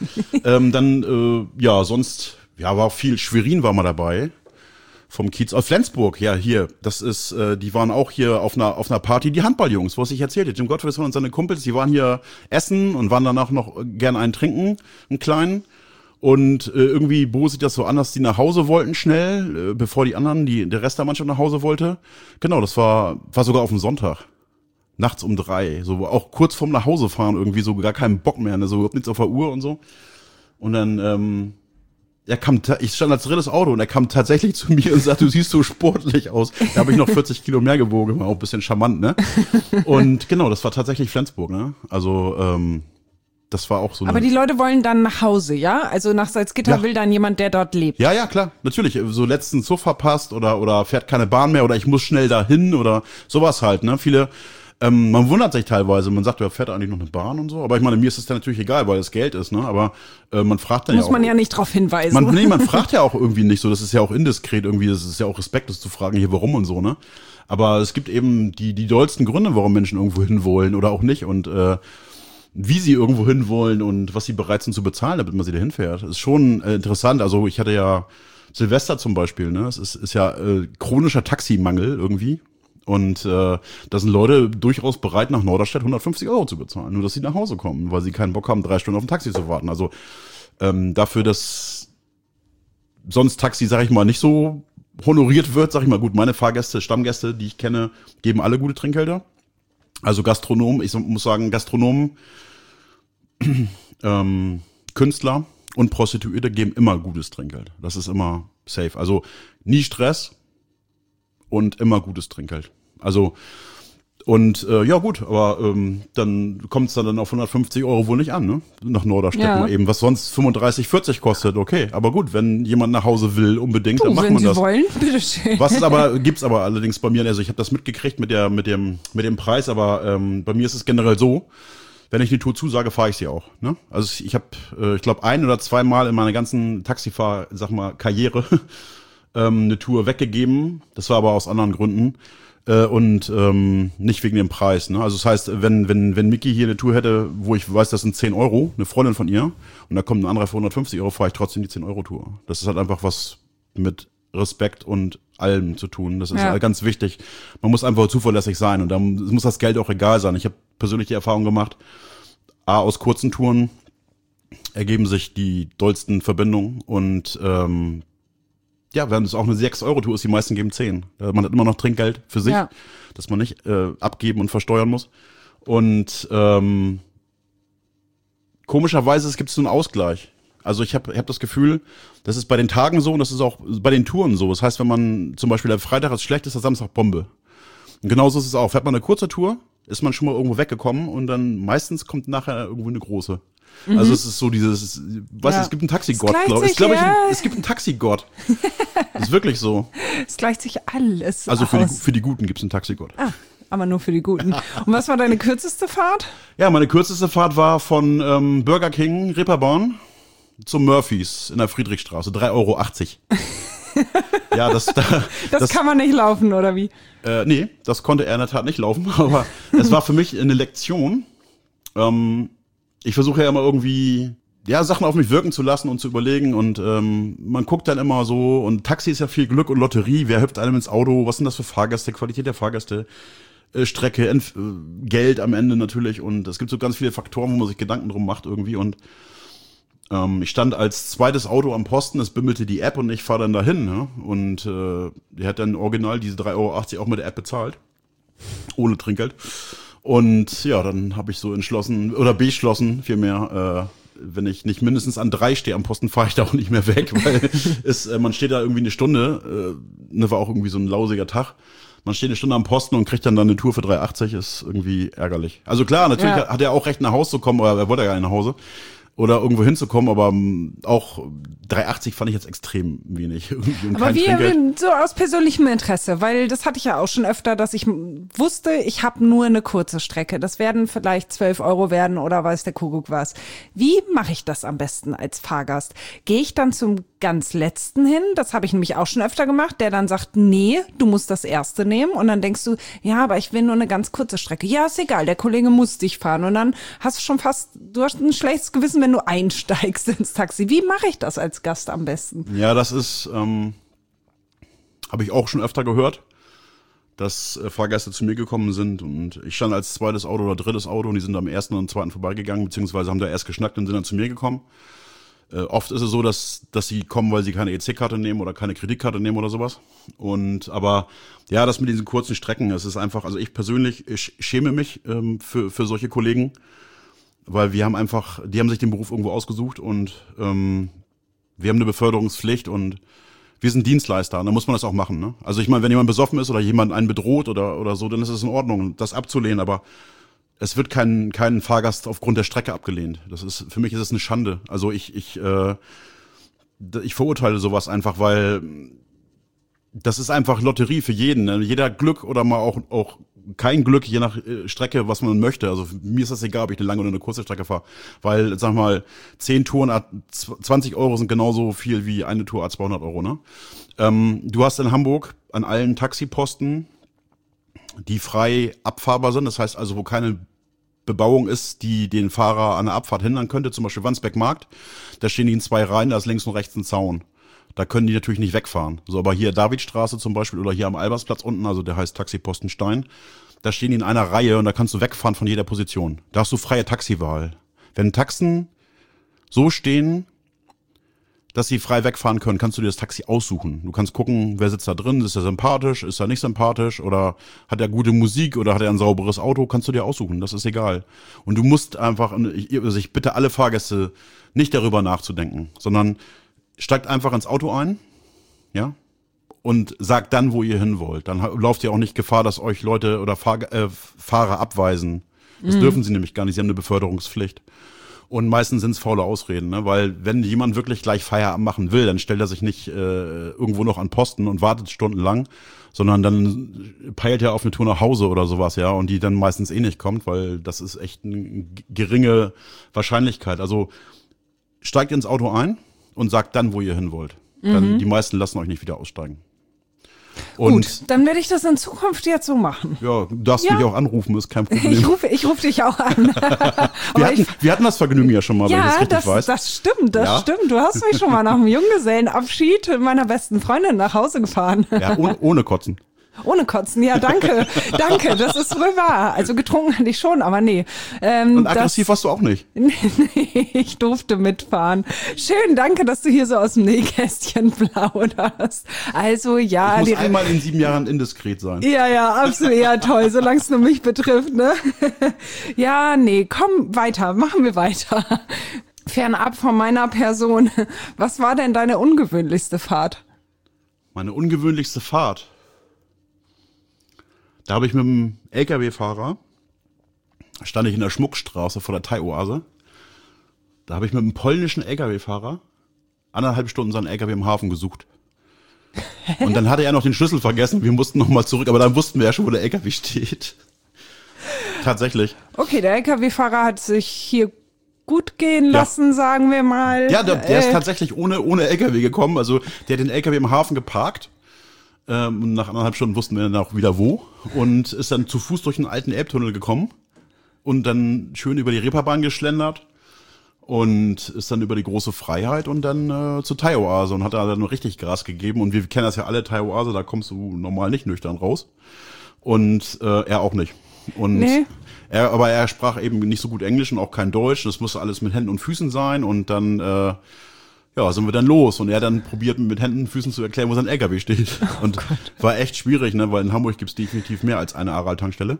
Sonst war viel. Schwerin war mal dabei. Vom Kiez aus Flensburg, ja, hier. Das ist, die waren auch hier auf einer Party, die Handballjungs, was ich erzählte. Jim Gottfried und seine Kumpels, die waren hier essen und waren danach noch gerne einen trinken, einen kleinen. Und irgendwie bot sich das so an, dass die nach Hause wollten schnell, bevor der Rest der Mannschaft nach Hause wollte. Genau, das war sogar auf dem Sonntag. Nachts um 3. So auch kurz vorm nach Hause fahren irgendwie, so gar keinen Bock mehr, ne? So überhaupt nichts auf der Uhr und so. Und dann, ich stand als drittes Auto und er kam tatsächlich zu mir und sagte, du siehst so sportlich aus. Da habe ich noch 40 Kilo mehr gewogen, war auch ein bisschen charmant, ne? Und genau, das war tatsächlich Flensburg, ne? Also, das war auch so. Aber die Leute wollen dann nach Hause, ja? Also nach Salzgitter will dann jemand, der dort lebt. Ja, klar, natürlich. So letzten Zug verpasst oder fährt keine Bahn mehr oder ich muss schnell dahin oder sowas halt, ne? Viele, man wundert sich teilweise, man sagt, ja, fährt eigentlich noch eine Bahn und so. Aber ich meine, mir ist es dann natürlich egal, weil es Geld ist, ne? Aber man fragt dann muss man ja nicht drauf hinweisen. Man fragt ja auch irgendwie nicht so, das ist ja auch indiskret irgendwie, das ist ja auch respektlos zu fragen, hier warum und so, ne? Aber es gibt eben die dollsten Gründe, warum Menschen irgendwo hin wollen oder auch nicht und wie sie irgendwo hin wollen und was sie bereit sind zu bezahlen, damit man sie da hinfährt. Das ist schon interessant. Also ich hatte ja Silvester zum Beispiel, ne? Es ist ja chronischer Taximangel irgendwie. Und da sind Leute durchaus bereit, nach Norderstedt 150 € zu bezahlen, nur dass sie nach Hause kommen, weil sie keinen Bock haben, 3 Stunden auf ein Taxi zu warten. Also dafür, dass sonst Taxi, sag ich mal, nicht so honoriert wird, sag ich mal, gut, meine Fahrgäste, Stammgäste, die ich kenne, geben alle gute Trinkgelder. Also Gastronomen, ich muss sagen, Gastronomen, Künstler und Prostituierte geben immer gutes Trinkgeld. Das ist immer safe. Also nie Stress und immer gutes Trinkgeld. Also und ja gut, aber dann kommt es dann auf 150 € wohl nicht an, ne? Nach Norderstedt mal eben, was sonst 35, 40 kostet, okay. Aber gut, wenn jemand nach Hause will, unbedingt, dann macht man das. Wenn Sie wollen, bitteschön. Gibt's aber allerdings bei mir, also ich habe das mitgekriegt mit dem Preis, aber bei mir ist es generell so, wenn ich eine Tour zusage, fahre ich sie auch. Ne? Also ich habe, ich glaube, 1 oder 2 Mal in meiner ganzen Karriere eine Tour weggegeben. Das war aber aus anderen Gründen. Und nicht wegen dem Preis. Ne? Also das heißt, wenn Micky hier eine Tour hätte, wo ich weiß, das sind 10 €, eine Freundin von ihr, und da kommt ein anderer für 150 €, fahre ich trotzdem die 10-€-Tour. Das ist halt einfach was mit Respekt und allem zu tun. Das ist halt ganz wichtig. Man muss einfach zuverlässig sein und dann muss das Geld auch egal sein. Ich habe persönlich die Erfahrung gemacht, aus kurzen Touren ergeben sich die dollsten Verbindungen und wenn es auch eine 6-€ Tour ist, die meisten geben 10. Man hat immer noch Trinkgeld für sich, dass man nicht abgeben und versteuern muss. Und komischerweise gibt es so einen Ausgleich. Also ich hab das Gefühl, das ist bei den Tagen so und das ist auch bei den Touren so. Das heißt, wenn man zum Beispiel der Freitag ist schlecht, ist der Samstag Bombe. Und genauso ist es auch. Fährt man eine kurze Tour, ist man schon mal irgendwo weggekommen und dann meistens kommt nachher irgendwo eine große. Also es ist so dieses, es gibt einen Taxigott, glaube ich. Es gibt einen Taxigott. Das ist wirklich so. Es gleicht sich alles Also aus. für die Guten gibt es einen Taxigott. Ah, aber nur für die Guten. Und was war deine kürzeste Fahrt? Ja, meine kürzeste Fahrt war von Burger King, Reeperbahn, zum Murphys in der Friedrichstraße, 3,80 €. Ja, das kann man nicht laufen, oder wie? Nee, das konnte er in der Tat nicht laufen, aber es war für mich eine Lektion. Ich versuche ja immer irgendwie Sachen auf mich wirken zu lassen und zu überlegen und man guckt dann immer so und Taxi ist ja viel Glück und Lotterie, wer hüpft einem ins Auto, was sind das für Fahrgäste, Qualität der Fahrgäste, Strecke, Geld am Ende natürlich und es gibt so ganz viele Faktoren, wo man sich Gedanken drum macht irgendwie und ich stand als zweites Auto am Posten, es bimmelte die App und ich fahre dann dahin, ne? Und die hat dann original diese 3,80 € auch mit der App bezahlt, ohne Trinkgeld. Und ja, dann habe ich so beschlossen vielmehr, wenn ich nicht mindestens an 3 stehe am Posten, fahre ich da auch nicht mehr weg, weil man steht da irgendwie eine Stunde, war auch irgendwie so ein lausiger Tag. Man steht eine Stunde am Posten und kriegt dann eine Tour für 3,80 €, ist irgendwie ärgerlich. Also klar, natürlich hat er auch recht nach Hause zu kommen, aber er wollte ja gar nicht nach Hause. Oder irgendwo hinzukommen, aber auch 3,80 € fand ich jetzt extrem wenig. Aber so aus persönlichem Interesse, weil das hatte ich ja auch schon öfter, dass ich wusste, ich habe nur eine kurze Strecke. Das werden vielleicht 12 € werden oder weiß der Kuckuck was. Wie mache ich das am besten als Fahrgast? Gehe ich dann zum ganz letzten hin? Das habe ich nämlich auch schon öfter gemacht, der dann sagt, nee, du musst das erste nehmen. Und dann denkst du, ja, aber ich will nur eine ganz kurze Strecke. Ja, ist egal, der Kollege muss dich fahren. Und dann hast du hast ein schlechtes Gewissen, wenn du einsteigst ins Taxi. Wie mache ich das als Gast am besten? Ja, das ist, habe ich auch schon öfter gehört, dass Fahrgäste zu mir gekommen sind und ich stand als zweites Auto oder drittes Auto und die sind am ersten und zweiten vorbeigegangen, beziehungsweise haben da erst geschnackt und sind dann zu mir gekommen. Oft ist es so, dass sie kommen, weil sie keine EC-Karte nehmen oder keine Kreditkarte nehmen oder sowas. Aber ja, das mit diesen kurzen Strecken, es ist einfach, also ich persönlich, ich schäme mich für solche Kollegen, weil die haben sich den Beruf irgendwo ausgesucht und wir haben eine Beförderungspflicht und wir sind Dienstleister und dann muss man das auch machen. Ne? Also ich meine, wenn jemand besoffen ist oder jemand einen bedroht oder so, dann ist es in Ordnung, das abzulehnen, aber es wird kein Fahrgast aufgrund der Strecke abgelehnt. Für mich ist es eine Schande. Also ich verurteile sowas einfach, weil das ist einfach Lotterie für jeden. Ne? Jeder Glück oder mal auch kein Glück, je nach Strecke, was man möchte. Also mir ist das egal, ob ich eine lange oder eine kurze Strecke fahre. Weil, sag mal, 10 Touren, 20 € sind genauso viel wie eine Tour 200 €. Ne? Du hast in Hamburg an allen Taxiposten, die frei abfahrbar sind. Das heißt also, wo keine Bebauung ist, die den Fahrer an der Abfahrt hindern könnte, zum Beispiel Wandsbeck-Markt, da stehen die in 2 Reihen, da ist links und rechts ein Zaun. Da können die natürlich nicht wegfahren. So, aber hier Davidstraße zum Beispiel oder hier am Albersplatz unten, also der heißt Taxiposten Stein, da stehen die in einer Reihe und da kannst du wegfahren von jeder Position. Da hast du freie Taxiwahl. Wenn Taxen so stehen, dass sie frei wegfahren können, kannst du dir das Taxi aussuchen. Du kannst gucken, wer sitzt da drin, ist er sympathisch, ist er nicht sympathisch oder hat er gute Musik oder hat er ein sauberes Auto, kannst du dir aussuchen, das ist egal. Und du musst einfach, ich bitte alle Fahrgäste nicht darüber nachzudenken, sondern steigt einfach ins Auto ein, ja, und sagt dann, wo ihr hin wollt. Dann lauft ihr auch nicht Gefahr, dass euch Leute oder Fahrer abweisen. Das dürfen sie nämlich gar nicht, sie haben eine Beförderungspflicht. Und meistens sind es faule Ausreden, ne? Weil wenn jemand wirklich gleich Feierabend machen will, dann stellt er sich nicht irgendwo noch an Posten und wartet stundenlang, sondern dann peilt er auf eine Tour nach Hause oder sowas, ja, und die dann meistens eh nicht kommt, weil das ist echt eine geringe Wahrscheinlichkeit. Also steigt ins Auto ein und sagt dann, wo ihr hin wollt. Dann die meisten lassen euch nicht wieder aussteigen. Und gut, dann werde ich das in Zukunft jetzt so machen. Ja, du darfst mich auch anrufen, ist kein Problem. Ich ruf dich auch an. Wir hatten das Vergnügen ja schon mal, wenn ich das richtig weiß. Das stimmt. Du hast mich schon mal nach dem Junggesellenabschied meiner besten Freundin nach Hause gefahren. Ja, ohne Kotzen. Ohne Kotzen, ja, danke, das ist wohl wahr. Also getrunken hatte ich schon, aber nee. Und aggressiv warst du auch nicht. Nee, ich durfte mitfahren. Schön, danke, dass du hier so aus dem Nähkästchen plauderst. Also ja. Ich muss einmal in 7 Jahren indiskret sein. Ja, absolut, ja toll, solange es nur mich betrifft, ne? Ja, nee, komm, machen wir weiter. Fernab von meiner Person, was war denn deine ungewöhnlichste Fahrt? Meine ungewöhnlichste Fahrt? Da habe ich mit dem LKW-Fahrer, stand ich in der Schmuckstraße vor der Thai-Oase, da habe ich mit einem polnischen LKW-Fahrer 1,5 Stunden seinen LKW im Hafen gesucht. Und dann hatte er noch den Schlüssel vergessen, wir mussten nochmal zurück, aber dann wussten wir ja schon, wo der LKW steht. Tatsächlich. Okay, der LKW-Fahrer hat sich hier gut gehen lassen, sagen wir mal. Ja, der ist tatsächlich ohne LKW gekommen, also der hat den LKW im Hafen geparkt. Nach 1,5 Stunden wussten wir dann auch wieder wo und ist dann zu Fuß durch einen alten Elbtunnel gekommen und dann schön über die Reeperbahn geschlendert und ist dann über die große Freiheit und dann zur Thai-Oase und hat da dann richtig Gras gegeben und wir kennen das ja alle, Thai-Oase, da kommst du normal nicht nüchtern raus und er auch nicht. Und nee. Aber er sprach eben nicht so gut Englisch und auch kein Deutsch, das musste alles mit Händen und Füßen sein und dann sind wir dann los und er dann probiert mit Händen und Füßen zu erklären, wo sein LKW steht. Und war echt schwierig, ne, weil in Hamburg gibt's definitiv mehr als eine Aral-Tankstelle.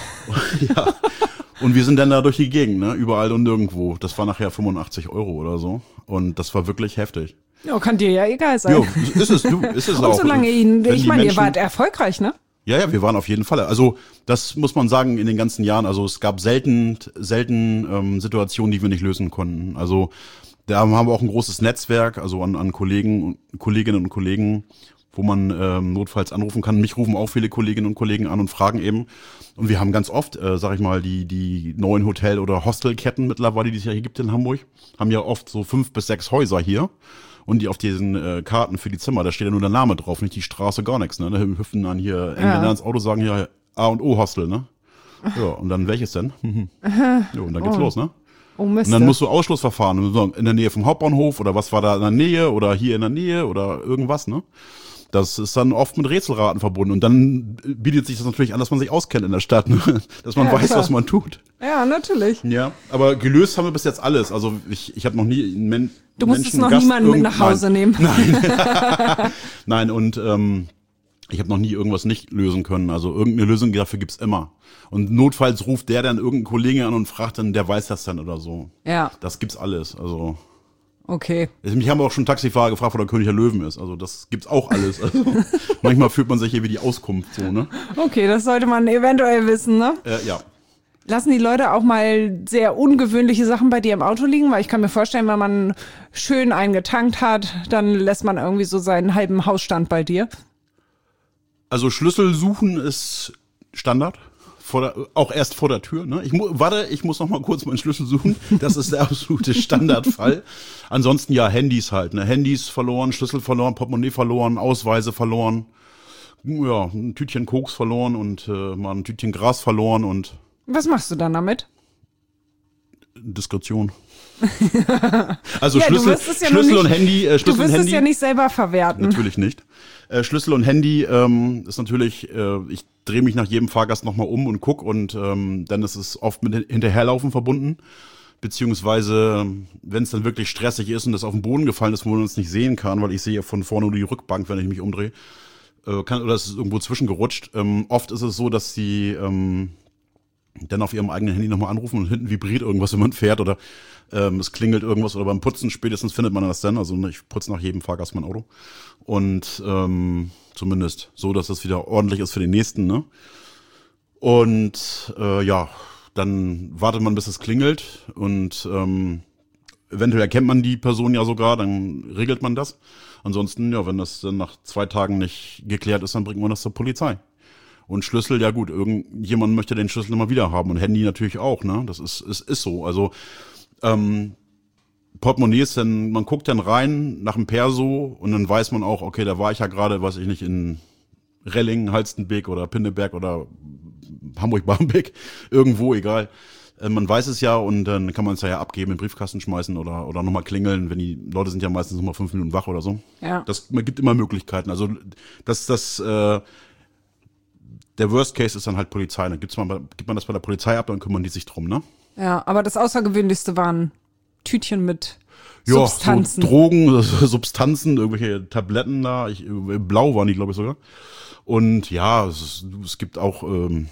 Ja. Und wir sind dann da durch die Gegend, ne, überall und nirgendwo. Das war nachher 85 € oder so. Und das war wirklich heftig. Ja, kann dir ja egal sein. Ja, ist es und auch. Solange ich meine, ihr wart erfolgreich, ne? Ja, wir waren auf jeden Fall. Also das muss man sagen in den ganzen Jahren. Also es gab selten Situationen, die wir nicht lösen konnten. Also da haben wir auch ein großes Netzwerk, also an Kolleginnen und Kollegen, wo man notfalls anrufen kann. Mich rufen auch viele Kolleginnen und Kollegen an und fragen eben. Und wir haben ganz oft, sag ich mal, die neuen Hotel- oder Hostelketten mittlerweile, die es ja hier gibt in Hamburg, haben ja oft so 5 bis 6 Häuser hier. Und die auf diesen Karten für die Zimmer, da steht ja nur der Name drauf, nicht die Straße, gar nichts. Ne? Da hüpfen dann hier Engländer ins Auto, sagen hier A und O Hostel, ne? Ja, und dann welches denn? Ja, und dann geht's los, ne? Oh Mist. Und dann musst du Ausschlussverfahren, in der Nähe vom Hauptbahnhof oder was war da in der Nähe oder hier in der Nähe oder irgendwas, ne? Das ist dann oft mit Rätselraten verbunden und dann bietet sich das natürlich an, dass man sich auskennt in der Stadt, ne? Dass man weiß, klar, was man tut. Ja, natürlich. Ja, aber gelöst haben wir bis jetzt alles. Also ich habe noch nie einen Menschen. Du musstest noch niemanden mit nach Hause nehmen. Nein. Nein, und ich habe noch nie irgendwas nicht lösen können. Also irgendeine Lösung dafür gibt's immer. Und notfalls ruft der dann irgendeinen Kollegen an und fragt dann, der weiß das dann oder so. Ja. Das gibt's alles. Also. Okay. Mich haben auch schon Taxifahrer gefragt, wo der König der Löwen ist. Also das gibt's auch alles. Also, manchmal fühlt man sich hier wie die Auskunft so, ne? Okay, das sollte man eventuell wissen, ne? Ja. Lassen die Leute auch mal sehr ungewöhnliche Sachen bei dir im Auto liegen? Weil ich kann mir vorstellen, wenn man schön einen getankt hat, dann lässt man irgendwie so seinen halben Hausstand bei dir. Also Schlüssel suchen ist Standard. Auch erst vor der Tür, ne? Ich muss noch mal kurz meinen Schlüssel suchen. Das ist der absolute Standardfall. Ansonsten ja, Handys halt, ne? Handys verloren, Schlüssel verloren, Portemonnaie verloren, Ausweise verloren. Ja, ein Tütchen Koks verloren und mal ein Tütchen Gras verloren und. Was machst du dann damit? Diskretion. Also Ja, du Schlüssel, wirst es ja Schlüssel noch und nicht- Handy. Du Schlüssel und wirst es Handy. ja nicht selber verwerten. Natürlich nicht. Schlüssel und Handy ist natürlich, ich drehe mich nach jedem Fahrgast nochmal um und guck und dann ist es oft mit Hinterherlaufen verbunden. Beziehungsweise, wenn es dann wirklich stressig ist und das auf den Boden gefallen ist, wo man es nicht sehen kann, weil ich sehe ja von vorne nur die Rückbank, wenn ich mich umdrehe, oder es ist irgendwo zwischengerutscht. Oft ist es so, dass sie dann auf ihrem eigenen Handy nochmal anrufen und hinten vibriert irgendwas, wenn man fährt oder es klingelt irgendwas oder beim Putzen spätestens findet man das dann. Also ich putze nach jedem Fahrgast mein Auto. Und zumindest so, dass das wieder ordentlich ist für den nächsten, ne? Und ja, dann wartet man, bis es klingelt und eventuell erkennt man die Person ja sogar, dann regelt man das. Ansonsten, ja, wenn das dann nach 2 Tagen nicht geklärt ist, dann bringt man das zur Polizei. Und Schlüssel, ja gut, irgendjemand möchte den Schlüssel immer wieder haben und Handy natürlich auch, ne? Das ist so. Also Portemonnaies, dann, man guckt dann rein nach dem Perso und dann weiß man auch, okay, da war ich ja gerade, weiß ich nicht, in Rellingen, Halstenbeek oder Pinneberg oder Hamburg-Barmbek, irgendwo, egal. Man weiß es ja und dann kann man es ja abgeben, in den Briefkasten schmeißen oder nochmal klingeln, wenn die Leute sind ja meistens nochmal 5 Minuten wach oder so. Ja. Man gibt immer Möglichkeiten. Also der Worst Case ist dann halt Polizei. Dann gibt man das bei der Polizei ab, dann kümmern die sich drum, ne? Ja, aber das Außergewöhnlichste waren Tütchen mit Ja, Substanzen. so Drogen, Substanzen, irgendwelche Tabletten da. Blau waren die, glaube ich, sogar. Und ja, es gibt auch,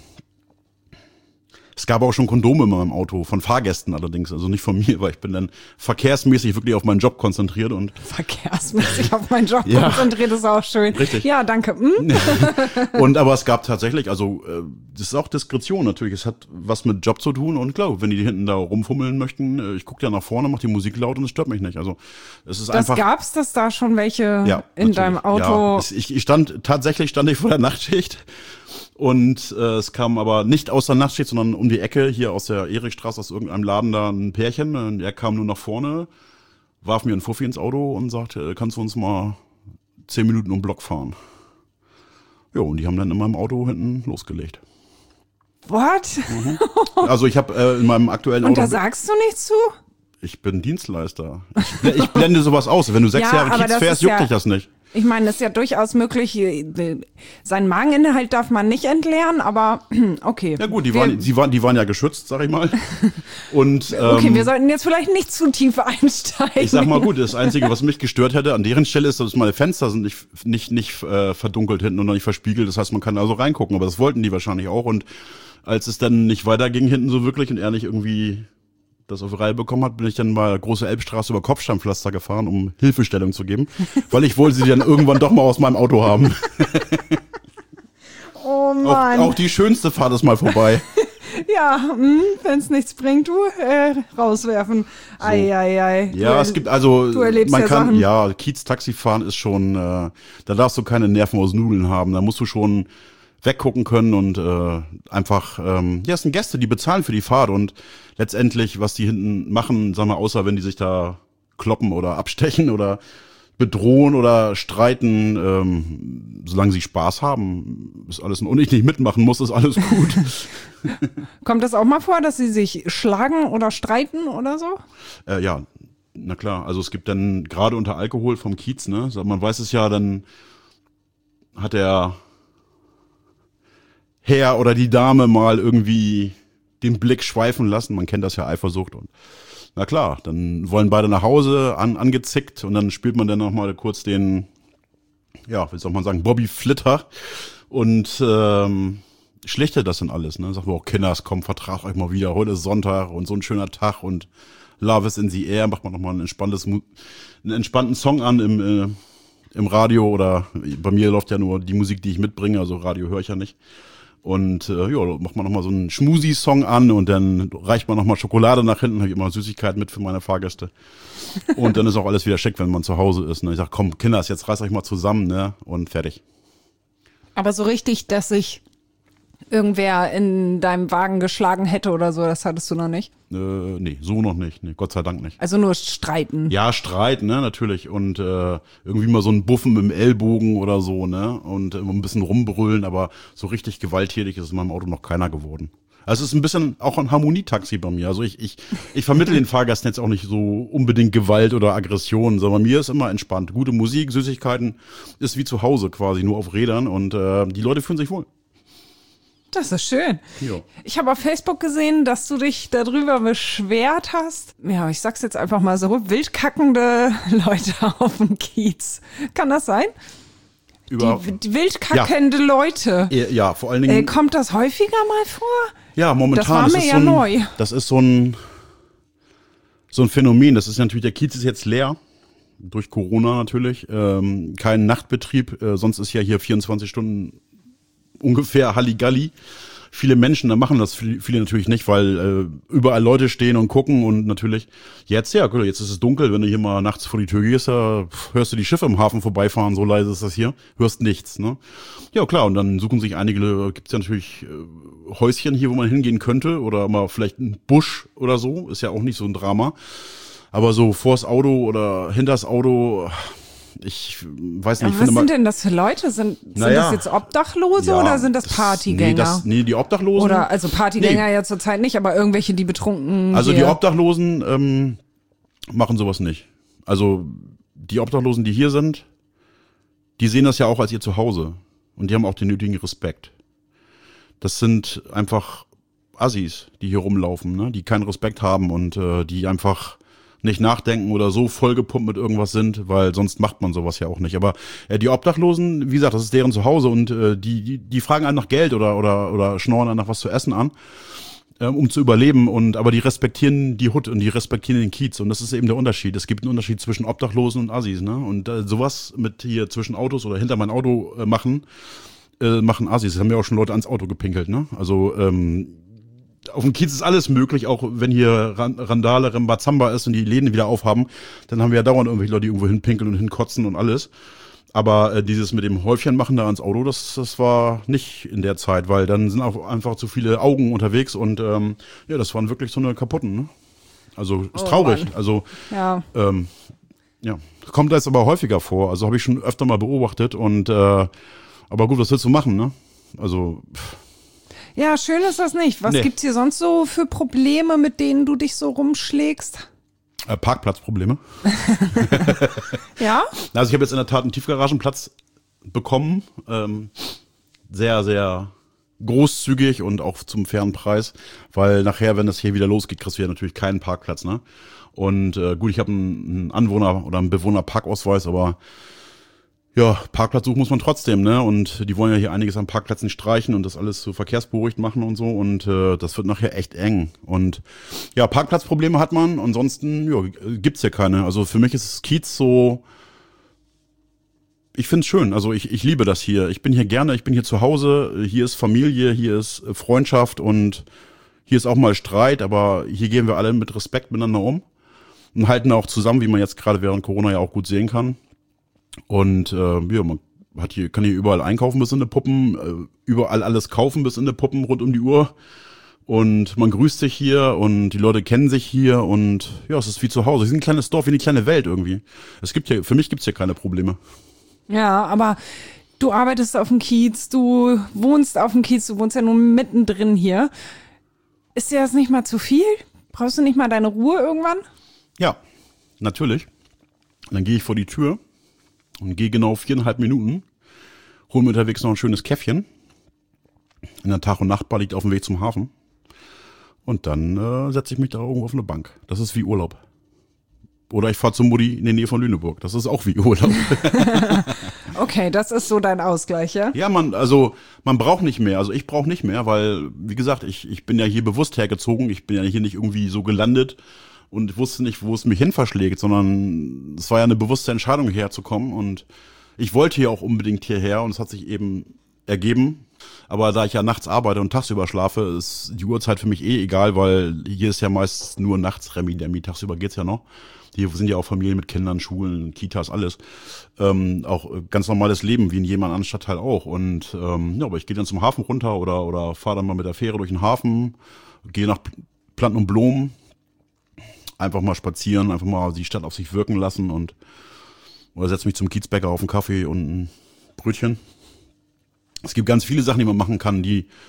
es gab auch schon Kondome in meinem Auto, von Fahrgästen allerdings, also nicht von mir, weil ich bin dann verkehrsmäßig wirklich auf meinen Job konzentriert und Verkehrsmäßig auf meinen Job Ja. konzentriert, ist auch schön. Richtig. Ja, danke. aber es gab tatsächlich, also das ist auch Diskretion natürlich, es hat was mit Job zu tun und klar, wenn die hinten da rumfummeln möchten, ich gucke ja nach vorne, mach die Musik laut und es stört mich nicht. Also es ist Das einfach. gab's, dass da schon welche Ja, in natürlich. deinem Auto. Ja, ich stand vor der Nachtschicht und es kam aber nicht aus der Nachtschicht, sondern um die Ecke hier aus der Erikstraße, aus irgendeinem Laden da ein Pärchen. Und er kam nur nach vorne, warf mir einen Fuffi ins Auto und sagte, kannst du uns mal 10 Minuten um den Block fahren? Ja, und die haben dann in meinem Auto hinten losgelegt. What? Also ich habe in meinem aktuellen Und Auto, da sagst du nichts zu? ich bin Dienstleister. Ich blende sowas aus. Wenn du 6 Ja, Jahre aber Kiez das fährst, ist juckt ja- dich das nicht. Ich meine, es ist ja durchaus möglich, seinen Mageninhalt darf man nicht entleeren, aber okay. Ja gut, die waren ja geschützt, sag ich mal. Und Okay, wir sollten jetzt vielleicht nicht zu tief einsteigen. ich sag mal gut, das Einzige, was mich gestört hätte an deren Stelle ist, dass meine Fenster sind nicht verdunkelt hinten und noch nicht verspiegelt. Das heißt, man kann also reingucken, aber das wollten die wahrscheinlich auch. Und als es dann nicht weiterging hinten so wirklich und er nicht irgendwie das auf die Reihe bekommen hat, bin ich dann mal große Elbstraße über Kopfsteinpflaster gefahren, um Hilfestellung zu geben, weil ich wollte sie dann irgendwann doch mal aus meinem Auto haben. Oh Mann. Auch die schönste Fahrt ist mal vorbei. Ja, wenn es nichts bringt, rauswerfen. Ei. Ja, es gibt also, du erlebst man ja kann, Sachen. ja, Kiez-Taxi fahren ist schon, da darfst du keine Nerven aus Nudeln haben, da musst du schon weggucken können und einfach, ja, es sind Gäste, die bezahlen für die Fahrt und letztendlich, was die hinten machen, sagen wir, außer wenn die sich da kloppen oder abstechen oder bedrohen oder streiten, solange sie Spaß haben, ist alles, und ich nicht mitmachen muss, ist alles gut. Kommt das auch mal vor, dass sie sich schlagen oder streiten oder so? Ja, na klar, also es gibt dann gerade unter Alkohol vom Kiez, ne, man weiß es ja, dann hat der Herr oder die Dame mal irgendwie den Blick schweifen lassen, man kennt das ja, Eifersucht und na klar, dann wollen beide nach Hause, angezickt und dann spielt man dann noch mal kurz den, ja, wie soll man sagen, Bobby Flitter und schlichtet das dann alles, ne? Sagt man, oh Kinders, komm, vertragt euch mal wieder, heute ist Sonntag und so ein schöner Tag und Love is in the air, macht man noch mal einen entspannten Song an im Radio oder bei mir läuft ja nur die Musik, die ich mitbringe, also Radio höre ich ja nicht. Und ja, macht man nochmal so einen Schmusi-Song an und dann reicht man nochmal Schokolade nach hinten, habe ich immer Süßigkeiten mit für meine Fahrgäste. Und dann ist auch alles wieder schick, wenn man zu Hause ist. Ne? Ich sag, komm, Kinders, jetzt reißt euch mal zusammen, ne? Und fertig. Aber so richtig, dass sich irgendwer in deinem Wagen geschlagen hätte oder so, das hattest du noch nicht? Nee, so noch nicht. Nee, Gott sei Dank nicht. Also nur streiten. Ja, Streit, ne, natürlich. Und irgendwie mal so ein Buffen mit dem Ellbogen oder so, ne? Und ein bisschen rumbrüllen, aber so richtig gewalttätig ist in meinem Auto noch keiner geworden. Also es ist ein bisschen auch ein Harmonietaxi bei mir. Also ich vermittle den Fahrgästen jetzt auch nicht so unbedingt Gewalt oder Aggression, sondern mir ist immer entspannt. Gute Musik, Süßigkeiten, ist wie zu Hause quasi, nur auf Rädern und die Leute fühlen sich wohl. Das ist schön. Ja. Ich habe auf Facebook gesehen, dass du dich darüber beschwert hast. Ja, ich sag's jetzt einfach mal so, wildkackende Leute auf dem Kiez. Kann das sein? Die wildkackende Leute. Ja, vor allen Dingen. Kommt das häufiger mal vor? Ja, momentan. Das war mir ja neu. Das ist so ein Phänomen. Das ist natürlich, der Kiez ist jetzt leer. Durch Corona natürlich. Kein Nachtbetrieb. Sonst ist ja hier 24 Stunden ungefähr Halligalli. Viele Menschen, da machen das viele natürlich nicht, weil überall Leute stehen und gucken und natürlich jetzt ist es dunkel, wenn du hier mal nachts vor die Tür gehst, da hörst du die Schiffe im Hafen vorbeifahren, so leise ist das hier, hörst nichts, ne? Ja klar, und dann suchen sich einige, gibt's ja natürlich Häuschen hier, wo man hingehen könnte oder mal vielleicht ein Busch oder so, ist ja auch nicht so ein Drama, aber so vors Auto oder hinters Auto, ich weiß nicht. Aber was sind denn das für Leute? Sind das jetzt Obdachlose oder sind das Partygänger? Die Obdachlosen. Oder also Partygänger ja zurzeit nicht, aber irgendwelche, die betrunken. Also die Obdachlosen machen sowas nicht. Also die Obdachlosen, die hier sind, die sehen das ja auch als ihr Zuhause. Und die haben auch den nötigen Respekt. Das sind einfach Assis, die hier rumlaufen, ne? Die keinen Respekt haben und die einfach nicht nachdenken oder so vollgepumpt mit irgendwas sind, weil sonst macht man sowas ja auch nicht. Aber die Obdachlosen, wie gesagt, das ist deren Zuhause und die fragen einen nach Geld oder schnorren einen nach was zu essen an, um zu überleben. Aber die respektieren die Hut und die respektieren den Kiez und das ist eben der Unterschied. Es gibt einen Unterschied zwischen Obdachlosen und Assis, ne? Und sowas mit hier zwischen Autos oder hinter mein Auto machen Assis. Das haben ja auch schon Leute ans Auto gepinkelt, ne? Also auf dem Kiez ist alles möglich, auch wenn hier Randale, Rambazamba ist und die Läden wieder aufhaben, dann haben wir ja dauernd irgendwelche Leute, die irgendwo hinpinkeln und hinkotzen und alles. Aber dieses mit dem Häufchen machen da ans Auto, das war nicht in der Zeit, weil dann sind auch einfach zu viele Augen unterwegs und das waren wirklich so eine kaputten, ne? Also ist traurig. Mann. Also kommt das aber häufiger vor. Also habe ich schon öfter mal beobachtet und aber gut, was willst du machen, ne? Also ja, schön ist das nicht. Was gibt's hier sonst so für Probleme, mit denen du dich so rumschlägst? Parkplatzprobleme. Ja? Also ich habe jetzt in der Tat einen Tiefgaragenplatz bekommen. Sehr, sehr großzügig und auch zum fairen Preis. Weil nachher, wenn das hier wieder losgeht, kriegst du ja natürlich keinen Parkplatz, ne? Und gut, ich habe einen Anwohner- oder einen Bewohnerparkausweis, aber ja, Parkplatz suchen muss man trotzdem, ne? Und die wollen ja hier einiges an Parkplätzen streichen und das alles so verkehrsberuhigt machen und so. Und das wird nachher echt eng. Und ja, Parkplatzprobleme hat man. Ansonsten gibt's ja keine. Also für mich ist das Kiez so. Ich find's schön. Also ich liebe das hier. Ich bin hier gerne. Ich bin hier zu Hause. Hier ist Familie. Hier ist Freundschaft und hier ist auch mal Streit. Aber hier gehen wir alle mit Respekt miteinander um und halten auch zusammen, wie man jetzt gerade während Corona ja auch gut sehen kann. Und man kann hier überall einkaufen bis in die Puppen, überall alles kaufen bis in die Puppen rund um die Uhr. Und man grüßt sich hier und die Leute kennen sich hier und ja, es ist wie zu Hause. Es ist ein kleines Dorf, wie eine kleine Welt irgendwie. Für mich gibt's hier keine Probleme. Ja, aber du arbeitest auf dem Kiez, du wohnst auf dem Kiez, du wohnst ja nun mittendrin hier. Ist dir das nicht mal zu viel? Brauchst du nicht mal deine Ruhe irgendwann? Ja, natürlich. Und dann gehe ich vor die Tür und gehe genau 4,5 Minuten, hole mir unterwegs noch ein schönes Käffchen. In der Tag- und Nachtbar liegt auf dem Weg zum Hafen. Und dann setze ich mich da irgendwo auf eine Bank. Das ist wie Urlaub. Oder ich fahre zu Mutti in der Nähe von Lüneburg. Das ist auch wie Urlaub. Okay, das ist so dein Ausgleich, ja? Ja, man braucht nicht mehr. Also ich brauche nicht mehr, weil, wie gesagt, ich bin ja hier bewusst hergezogen. Ich bin ja hier nicht irgendwie so gelandet und wusste nicht, wo es mich hin verschlägt, sondern es war ja eine bewusste Entscheidung, herzukommen. Und ich wollte hier auch unbedingt hierher und es hat sich eben ergeben. Aber da ich ja nachts arbeite und tagsüber schlafe, ist die Uhrzeit für mich egal, weil hier ist ja meist nur nachts Remi-Demi, tagsüber geht's ja noch. Hier sind ja auch Familien mit Kindern, Schulen, Kitas, alles. Auch ganz normales Leben, wie in jedem anderen Stadtteil auch. Und aber ich gehe dann zum Hafen runter oder fahre dann mal mit der Fähre durch den Hafen, gehe nach Planten und Blumen, einfach mal spazieren, einfach mal die Stadt auf sich wirken lassen oder setze mich zum Kiezbäcker auf einen Kaffee und ein Brötchen. Es gibt ganz viele Sachen, die man machen kann, die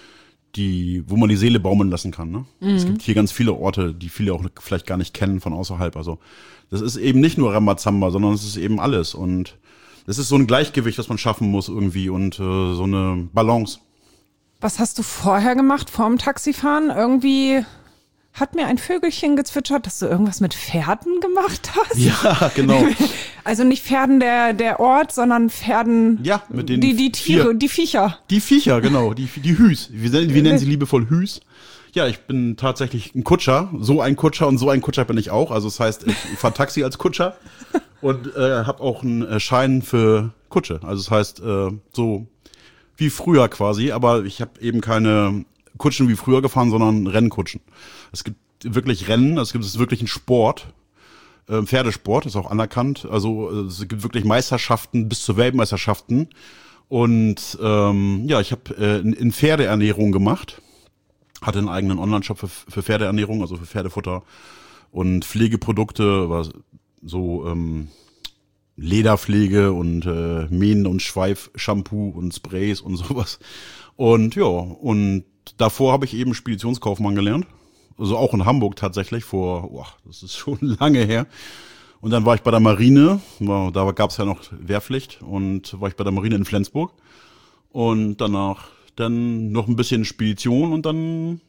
wo man die Seele baumeln lassen kann. Ne? Es gibt hier ganz viele Orte, die viele auch vielleicht gar nicht kennen von außerhalb. Also das ist eben nicht nur Rambazamba, sondern es ist eben alles. Und das ist so ein Gleichgewicht, das man schaffen muss irgendwie und so eine Balance. Was hast du vorher gemacht, vorm Taxifahren? Irgendwie hat mir ein Vögelchen gezwitschert, dass du irgendwas mit Pferden gemacht hast. Ja, genau. Also nicht Pferden der Ort, sondern Pferden, Ja, mit den die Tiere, die Viecher. Die Viecher, genau, die Hüs. Wir nennen sie liebevoll Hüs. Ja, ich bin tatsächlich ein Kutscher, so ein Kutscher und so ein Kutscher bin ich auch. Also das heißt, ich fahre Taxi als Kutscher und habe auch einen Schein für Kutsche. Also das heißt, so wie früher quasi, aber ich habe eben keine Kutschen wie früher gefahren, sondern Rennkutschen. Es gibt wirklich Rennen, es gibt wirklich einen Sport, Pferdesport, ist auch anerkannt. Also es gibt wirklich Meisterschaften bis zu Weltmeisterschaften. Und ja, ich habe in Pferdeernährung gemacht, hatte einen eigenen Online-Shop für Pferdeernährung, also für Pferdefutter und Pflegeprodukte, war so Lederpflege und Mähen- und Schweif-Shampoo und Sprays und sowas. Und ja, und davor habe ich eben Speditionskaufmann gelernt. Also auch in Hamburg tatsächlich das ist schon lange her. Und dann war ich bei der Marine, da gab es ja noch Wehrpflicht und war ich bei der Marine in Flensburg. Und danach dann noch ein bisschen Spedition und dann,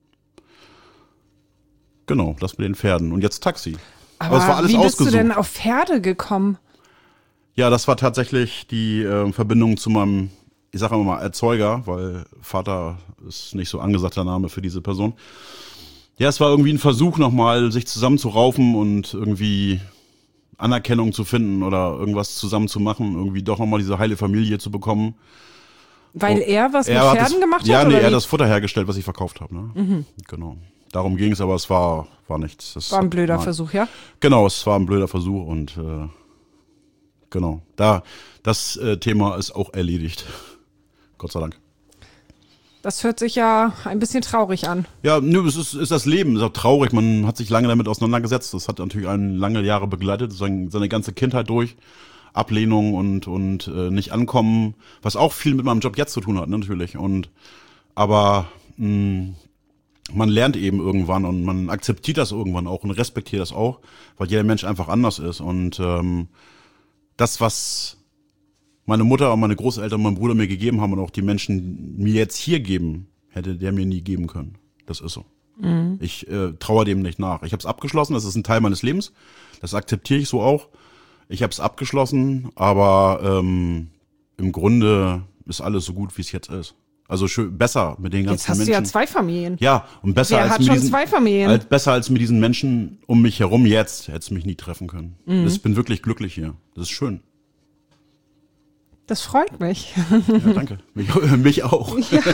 genau, das mit den Pferden. Und jetzt Taxi. Aber es war alles wie bist ausgesucht. du denn auf Pferde gekommen? Ja, das war tatsächlich die Verbindung zu meinem, ich sage mal Erzeuger, weil Vater ist nicht so angesagter Name für diese Person. Ja, es war irgendwie ein Versuch nochmal, sich zusammenzuraufen und irgendwie Anerkennung zu finden oder irgendwas zusammen zu machen, irgendwie doch nochmal diese heile Familie zu bekommen. Weil er was mit Pferden gemacht hat? Ja, nee, oder er hat wie? das Futter hergestellt, was ich verkauft habe. Ne? Genau. Darum ging es, aber es war nichts. Das War ein blöder Versuch, ja? Genau, es war ein blöder Versuch und genau. Das Thema ist auch erledigt. Gott sei Dank. Das hört sich ja ein bisschen traurig an. Ja, es ist das Leben, ist auch traurig. Man hat sich lange damit auseinandergesetzt. Das hat natürlich einen lange Jahre begleitet, seine ganze Kindheit durch. Ablehnung und nicht ankommen, was auch viel mit meinem Job jetzt zu tun hat, natürlich. Aber man lernt eben irgendwann und man akzeptiert das irgendwann auch und respektiert das auch, weil jeder Mensch einfach anders ist. Und das, was meine Mutter und meine Großeltern und mein Bruder mir gegeben haben und auch die Menschen mir jetzt hier geben, hätte der mir nie geben können. Das ist so. Ich trauere dem nicht nach. Ich habe es abgeschlossen, das ist ein Teil meines Lebens. Das akzeptiere ich so auch. Ich habe es abgeschlossen, aber im Grunde ist alles so gut, wie es jetzt ist. Also schön, besser mit den ganzen Jetzt hast Menschen. du ja 2 Familien. Ja, und besser Wer als hat mit schon diesen, 2 Familien? besser als mit diesen Menschen um mich herum jetzt. Hätte es mich nie treffen können. Ich bin wirklich glücklich hier. Das ist schön. Das freut mich. Ja, danke. Mich auch.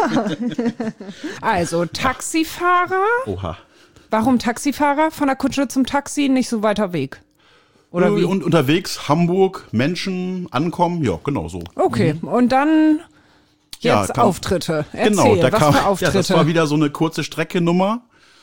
Also, Taxifahrer. Oha. Warum Taxifahrer? Von der Kutsche zum Taxi, nicht so weiter Weg. Oder wie? Und unterwegs, Hamburg, Menschen, ankommen, ja, genau so. Okay, und dann Ja, jetzt kam- Auftritte. Erzähl, Genau, was für Auftritte? Ja, das war wieder so eine kurze Strecke-Nummer.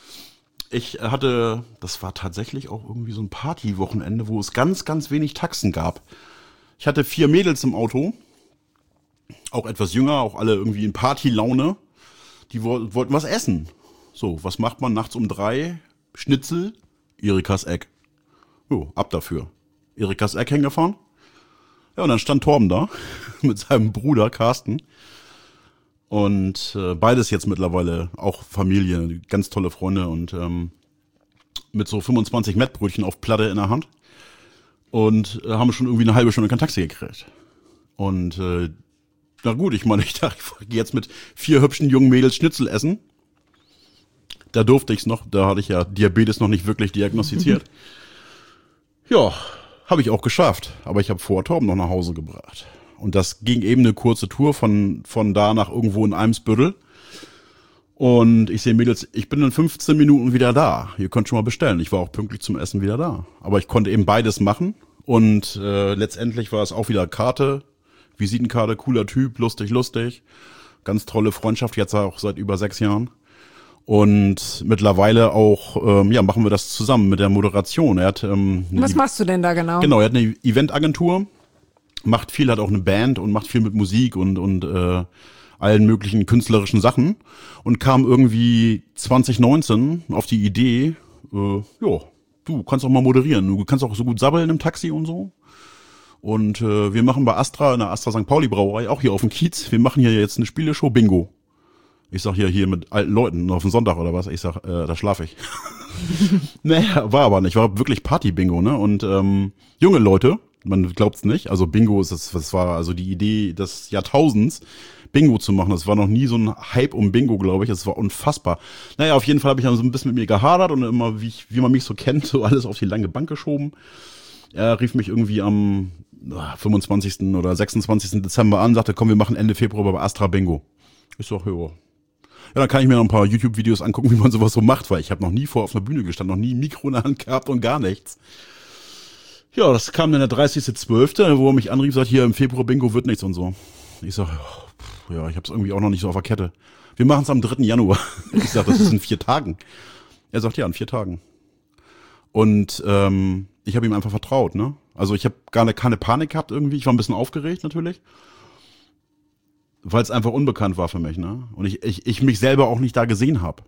Das war tatsächlich auch irgendwie so ein Partywochenende, wo es ganz, ganz wenig Taxen gab. Ich hatte 4 Mädels im Auto, auch etwas jünger, auch alle irgendwie in Partylaune. Die wollten was essen. So, was macht man nachts um 3? Schnitzel, Erikas Eck. Jo, ab dafür. Erikas Eck hingefahren. Ja, und dann stand Torben da mit seinem Bruder Carsten. Und beides jetzt mittlerweile auch Familie, ganz tolle Freunde und mit so 25 Mettbrötchen auf Platte in der Hand. Und haben schon irgendwie eine halbe Stunde kein Taxi gekriegt. Und na gut, ich meine, ich dachte, ich gehe jetzt mit 4 hübschen jungen Mädels Schnitzel essen. Da durfte ich's noch, da hatte ich ja Diabetes noch nicht wirklich diagnostiziert. Ja, habe ich auch geschafft. Aber ich habe vor Torben noch nach Hause gebracht. Und das ging eben eine kurze Tour von da nach irgendwo in Eimsbüttel. Und ich sehe, Mädels, ich bin in 15 Minuten wieder da. Ihr könnt schon mal bestellen. Ich war auch pünktlich zum Essen wieder da. Aber ich konnte eben beides machen. Und letztendlich war es auch wieder Karte, Visitenkarte, cooler Typ, lustig. Ganz tolle Freundschaft, jetzt auch seit über 6 Jahren. Und mittlerweile auch, machen wir das zusammen mit der Moderation. Er hat, Was machst du denn da genau? Genau, er hat eine Eventagentur, macht viel, hat auch eine Band und macht viel mit Musik und allen möglichen künstlerischen Sachen und kam irgendwie 2019 auf die Idee, du kannst auch mal moderieren, du kannst auch so gut sabbeln im Taxi und so. Und wir machen bei Astra, in der Astra St. Pauli Brauerei, auch hier auf dem Kiez, wir machen hier jetzt eine Spieleshow Bingo. Ich sag hier mit alten Leuten auf dem Sonntag oder was, ich sag, da schlafe ich. Naja, war aber nicht, war wirklich Party-Bingo, ne? Und junge Leute, man glaubt's nicht, also Bingo das war also die Idee des Jahrtausends, Bingo zu machen. Das war noch nie so ein Hype um Bingo, glaube ich. Das war unfassbar. Naja, auf jeden Fall habe ich dann so ein bisschen mit mir gehadert und immer, wie man mich so kennt, so alles auf die lange Bank geschoben. Er rief mich irgendwie am 25. oder 26. Dezember an, sagte, komm, wir machen Ende Februar bei Astra Bingo. Ich sag, ja, dann kann ich mir noch ein paar YouTube-Videos angucken, wie man sowas so macht, weil ich habe noch nie auf einer Bühne gestanden, noch nie ein Mikro in der Hand gehabt und gar nichts. Ja, das kam dann der 30.12., wo er mich anrief, sagt, hier im Februar Bingo wird nichts und so. Ich sag, ja, ich habe es irgendwie auch noch nicht so auf der Kette. Wir machen es am 3. Januar. Ich sag, das ist in 4 Tagen. Er sagt, ja, in 4 Tagen. Und ich habe ihm einfach vertraut, ne? Also ich habe keine Panik gehabt irgendwie. Ich war ein bisschen aufgeregt natürlich. Weil es einfach unbekannt war für mich, ne? Und ich mich selber auch nicht da gesehen habe.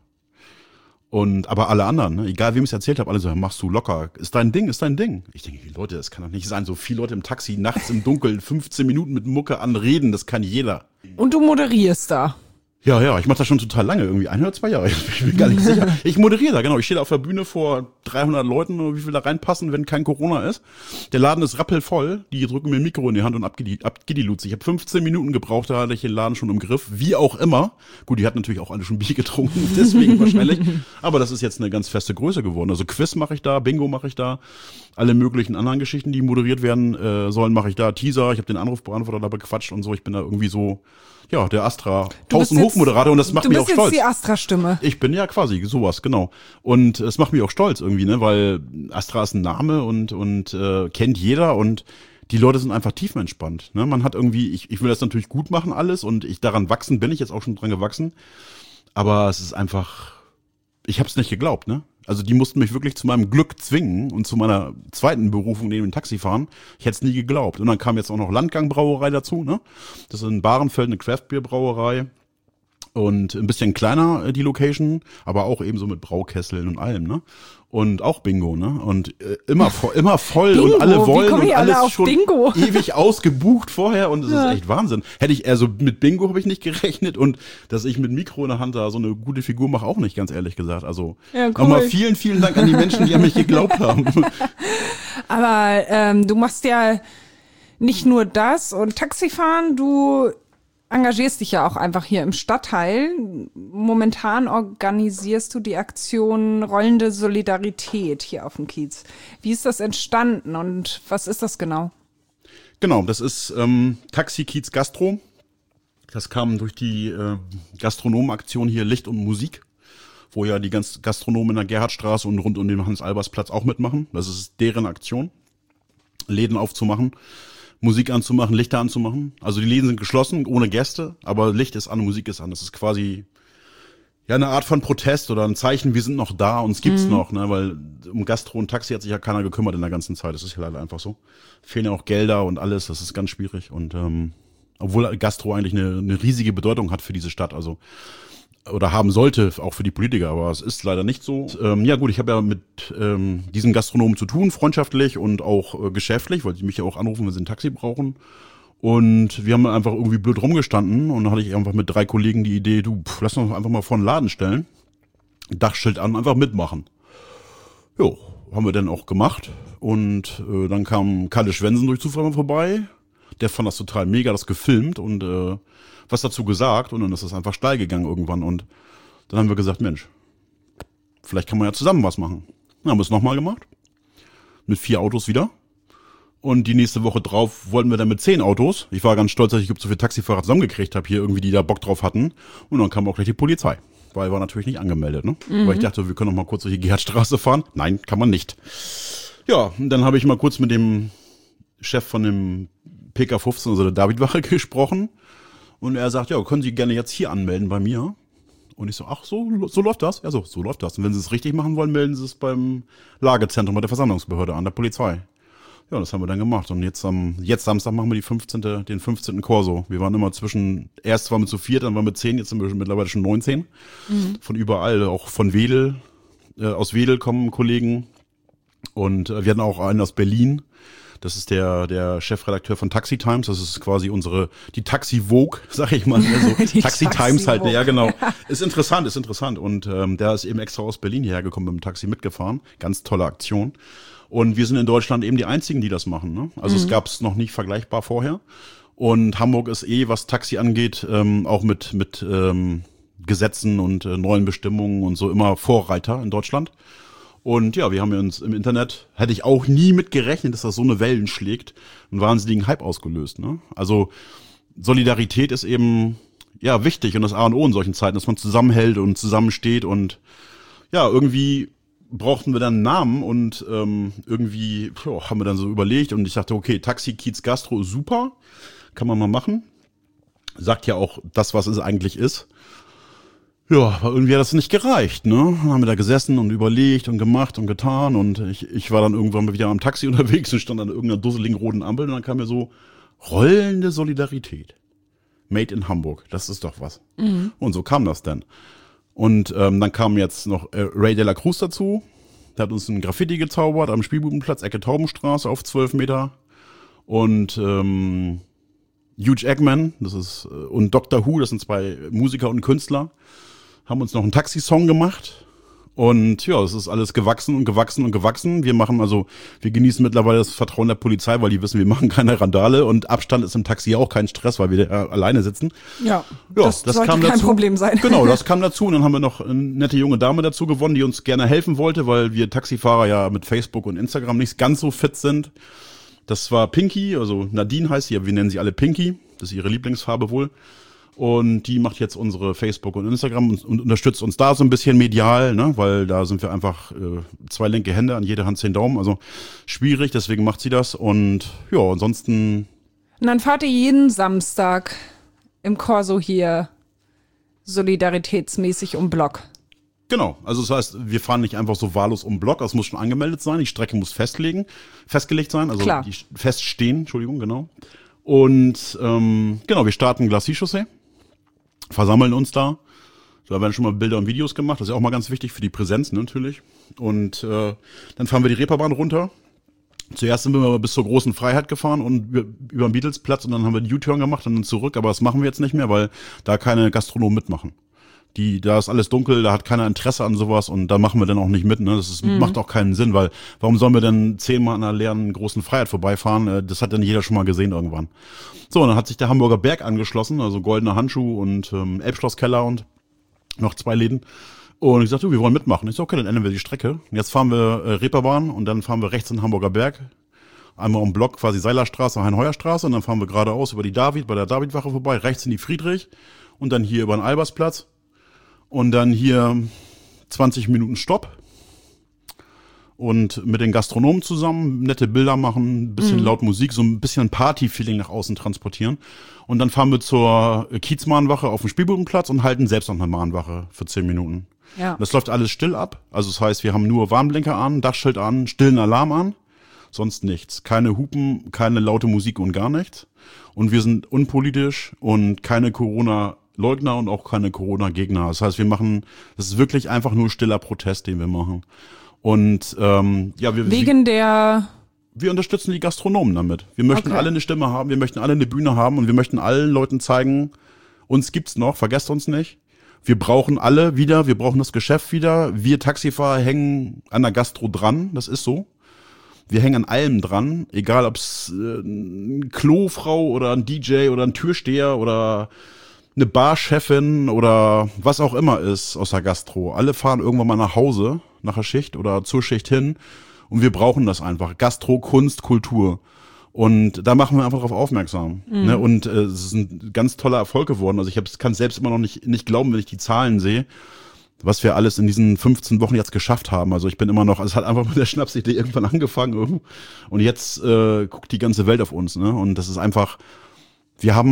Aber alle anderen, ne? Egal wem ich es erzählt habe, alle so, machst du locker, ist dein Ding. Ich denke, Leute, das kann doch nicht sein, so viele Leute im Taxi, nachts im Dunkeln, 15 Minuten mit Mucke anreden, das kann jeder. Und du moderierst da. Ja, ich mache das schon total lange, irgendwie 1 oder 2 Jahre, ich bin gar nicht sicher. Ich moderiere da, genau, ich stehe da auf der Bühne vor 300 Leuten, oder wie viel da reinpassen, wenn kein Corona ist. Der Laden ist rappelvoll, die drücken mir ein Mikro in die Hand und ab geht die Luzi. Ich habe 15 Minuten gebraucht, da hatte ich den Laden schon im Griff, wie auch immer. Gut, die hat natürlich auch alle schon Bier getrunken, deswegen wahrscheinlich. Aber das ist jetzt eine ganz feste Größe geworden. Also Quiz mache ich da, Bingo mache ich da, alle möglichen anderen Geschichten, die moderiert werden sollen, mache ich da. Teaser, ich habe den Anrufbeantworter da bequatscht und so. Ich bin da irgendwie so, ja, der Astra Haus- und Hofmoderator und das macht mich auch stolz. Du bist jetzt die Astra-Stimme. Ich bin ja quasi sowas, genau. Und es macht mich auch stolz irgendwie, ne, weil Astra ist ein Name und kennt jeder und die Leute sind einfach tiefenentspannt. Ne? Man hat irgendwie, ich will das natürlich gut machen alles und daran wachsen bin ich jetzt auch schon dran gewachsen. Aber es ist einfach, ich habe es nicht geglaubt, ne? Also die mussten mich wirklich zu meinem Glück zwingen und zu meiner zweiten Berufung neben dem Taxifahren. Ich hätte es nie geglaubt. Und dann kam jetzt auch noch Landgang Brauerei dazu, ne? Das ist in Bahrenfeld eine Craft-Bier-Brauerei. Und ein bisschen kleiner die Location, aber auch eben so mit Braukesseln und allem, ne? Und auch Bingo, ne? Und immer voll Bingo, und alle wollen und alles auf schon Bingo? Ewig ausgebucht vorher und das ist echt Wahnsinn. Mit Bingo habe ich nicht gerechnet und dass ich mit Mikro in der Hand da so eine gute Figur mache, auch nicht, ganz ehrlich gesagt. Also ja, cool. Nochmal vielen, vielen Dank an die Menschen, die an mich geglaubt haben. Aber du machst ja nicht nur das und Taxifahren, du engagierst dich ja auch einfach hier im Stadtteil. Momentan organisierst du die Aktion Rollende Solidarität hier auf dem Kiez. Wie ist das entstanden und was ist das genau? Genau, das ist Taxi Kiez Gastro. Das kam durch die Gastronomenaktion hier Licht und Musik, wo ja die ganzen Gastronomen in der Gerhardstraße und rund um den Hans-Albers-Platz auch mitmachen. Das ist deren Aktion, Läden aufzumachen. Musik anzumachen, Lichter anzumachen. Also die Läden sind geschlossen, ohne Gäste, aber Licht ist an, Musik ist an. Das ist quasi ja eine Art von Protest oder ein Zeichen, wir sind noch da, uns gibt's noch, ne, weil um Gastro und Taxi hat sich ja keiner gekümmert in der ganzen Zeit. Das ist ja leider einfach so. Fehlen ja auch Gelder und alles, das ist ganz schwierig und obwohl Gastro eigentlich eine riesige Bedeutung hat für diese Stadt, also oder haben sollte, auch für die Politiker, aber es ist leider nicht so. Ja gut, ich habe ja mit diesen Gastronomen zu tun, freundschaftlich und auch geschäftlich, weil sie mich ja auch anrufen, wenn sie ein Taxi brauchen. Und wir haben einfach irgendwie blöd rumgestanden und dann hatte ich einfach mit 3 Kollegen die Idee, lass uns einfach mal vor den Laden stellen, Dachschild an, einfach mitmachen. Jo, haben wir dann auch gemacht und dann kam Kalle Schwensen durch Zufall mal vorbei. Der fand das total mega, das gefilmt und was dazu gesagt und dann ist das einfach steil gegangen irgendwann und dann haben wir gesagt, Mensch, vielleicht kann man ja zusammen was machen. Dann haben wir es nochmal gemacht, mit 4 Autos wieder und die nächste Woche drauf wollten wir dann mit 10 Autos. Ich war ganz stolz, dass ich so viele Taxifahrer zusammengekriegt habe hier irgendwie, die da Bock drauf hatten und dann kam auch gleich die Polizei, weil war natürlich nicht angemeldet, ne? Weil ich dachte, wir können noch mal kurz durch die Gerhardstraße fahren. Nein, kann man nicht. Ja, und dann habe ich mal kurz mit dem Chef von dem PK 15, also der Davidwache, gesprochen. Und er sagt, ja, können Sie gerne jetzt hier anmelden bei mir. Und ich so, ach, so läuft das? Ja, so läuft das. Und wenn Sie es richtig machen wollen, melden Sie es beim Lagezentrum bei der Versammlungsbehörde an, der Polizei. Ja, das haben wir dann gemacht. Und jetzt Samstag machen wir den 15. Corso. Wir waren immer erst waren wir zu 4, dann waren wir 10, jetzt sind wir mittlerweile schon 19. Von überall, auch von Wedel. Aus Wedel kommen Kollegen. Und wir hatten auch einen aus Berlin. Das ist der Chefredakteur von Taxi Times. Das ist quasi die Taxi Vogue, sag ich mal. Also Taxi Times halt, ja genau. Ist interessant. Und der ist eben extra aus Berlin hierher gekommen mit dem Taxi mitgefahren. Ganz tolle Aktion. Und wir sind in Deutschland eben die Einzigen, die das machen. Ne? Also es gab es noch nicht vergleichbar vorher. Und Hamburg ist was Taxi angeht, auch mit Gesetzen und neuen Bestimmungen und so immer Vorreiter in Deutschland. Und ja, wir haben uns im Internet, hätte ich auch nie mit gerechnet, dass das so eine Wellen schlägt, einen wahnsinnigen Hype ausgelöst. Ne? Also Solidarität ist eben wichtig und das A und O in solchen Zeiten, dass man zusammenhält und zusammensteht. Und ja, irgendwie brauchten wir dann einen Namen und irgendwie haben wir dann so überlegt und ich dachte, okay, Taxi, Kiez, Gastro ist super, kann man mal machen. Sagt ja auch das, was es eigentlich ist. Ja, aber irgendwie hat das nicht gereicht, ne? Dann haben wir da gesessen und überlegt und gemacht und getan und ich war dann irgendwann mal wieder am Taxi unterwegs und stand an irgendeiner dusseligen roten Ampel und dann kam mir so rollende Solidarität. Made in Hamburg, das ist doch was. Und so kam das dann. Und dann kam jetzt noch Ray de la Cruz dazu. Der hat uns ein Graffiti gezaubert am Spielbudenplatz, Ecke Taubenstraße auf 12 Meter. Und Huge Eggman, und Dr. Who, das sind 2 Musiker und Künstler, haben uns noch einen Taxi-Song gemacht. Und ja, es ist alles gewachsen. Wir genießen mittlerweile das Vertrauen der Polizei, weil die wissen, wir machen keine Randale und Abstand ist im Taxi auch kein Stress, weil wir alleine sitzen. Ja, das sollte kam kein Problem sein. Genau, das kam dazu. Und dann haben wir noch eine nette junge Dame dazu gewonnen, die uns gerne helfen wollte, weil wir Taxifahrer ja mit Facebook und Instagram nicht ganz so fit sind. Das war Pinky, also Nadine heißt sie, aber wir nennen sie alle Pinky. Das ist ihre Lieblingsfarbe wohl. Und die macht jetzt unsere Facebook und Instagram und unterstützt uns da so ein bisschen medial, ne? Weil da sind wir einfach 2 linke Hände, an jede Hand 10 Daumen. Also schwierig, deswegen macht sie das. Und ja, ansonsten. Und dann fahrt ihr jeden Samstag im Corso hier solidaritätsmäßig um Block. Genau, also das heißt, wir fahren nicht einfach so wahllos um Block, es muss schon angemeldet sein, die Strecke muss festgelegt sein, also Klar. feststehen, Entschuldigung, genau. Und wir starten Glacis-Chaussee, versammeln uns da. Da werden schon mal Bilder und Videos gemacht. Das ist ja auch mal ganz wichtig für die Präsenz, ne, natürlich. Und dann fahren wir die Reeperbahn runter. Zuerst sind wir mal bis zur großen Freiheit gefahren und über den Beatlesplatz und dann haben wir den U-Turn gemacht und dann zurück. Aber das machen wir jetzt nicht mehr, weil da keine Gastronomen mitmachen. Da ist alles dunkel, da hat keiner Interesse an sowas und da machen wir dann auch nicht mit. Ne? Macht auch keinen Sinn, weil warum sollen wir denn 10-mal an einer leeren großen Freiheit vorbeifahren? Das hat dann jeder schon mal gesehen irgendwann. So, und dann hat sich der Hamburger Berg angeschlossen, also Goldener Handschuh und Elbschlosskeller und noch 2 Läden. Und ich sagte, wir wollen mitmachen. Ich so, okay, dann ändern wir die Strecke. Jetzt fahren wir Reeperbahn und dann fahren wir rechts in den Hamburger Berg. Einmal um Block, quasi Seilerstraße, Hein-Heuer-Straße und dann fahren wir geradeaus über die bei der Davidwache vorbei, rechts in die Friedrich und dann hier über den Albersplatz. Und dann hier 20 Minuten Stopp und mit den Gastronomen zusammen nette Bilder machen, ein bisschen laut Musik, so ein bisschen Party-Feeling nach außen transportieren. Und dann fahren wir zur Kiezmahnwache auf dem Spielbudenplatz und halten selbst noch eine Mahnwache für 10 Minuten. Ja. Das läuft alles still ab. Also das heißt, wir haben nur Warnblinker an, Dachschild an, stillen Alarm an, sonst nichts. Keine Hupen, keine laute Musik und gar nichts. Und wir sind unpolitisch und keine Corona-Leugner und auch keine Corona-Gegner. Das heißt, das ist wirklich einfach nur stiller Protest, den wir machen. Und wir unterstützen die Gastronomen damit. Wir möchten alle eine Stimme haben, wir möchten alle eine Bühne haben und wir möchten allen Leuten zeigen, uns gibt's noch, vergesst uns nicht. Wir brauchen alle wieder, wir brauchen das Geschäft wieder. Wir Taxifahrer hängen an der Gastro dran, das ist so. Wir hängen an allem dran, egal ob es eine Klofrau oder ein DJ oder ein Türsteher oder eine Barchefin oder was auch immer ist aus der Gastro. Alle fahren irgendwann mal nach Hause, nach der Schicht oder zur Schicht hin und wir brauchen das einfach. Gastro, Kunst, Kultur. Und da machen wir einfach darauf aufmerksam. Ne? Und es ist ein ganz toller Erfolg geworden. Also kann es selbst immer noch nicht glauben, wenn ich die Zahlen sehe, was wir alles in diesen 15 Wochen jetzt geschafft haben. Also ich bin immer noch, es hat einfach mit der Schnapsidee irgendwann angefangen. Und jetzt guckt die ganze Welt auf uns. Ne? Und das ist einfach, wir haben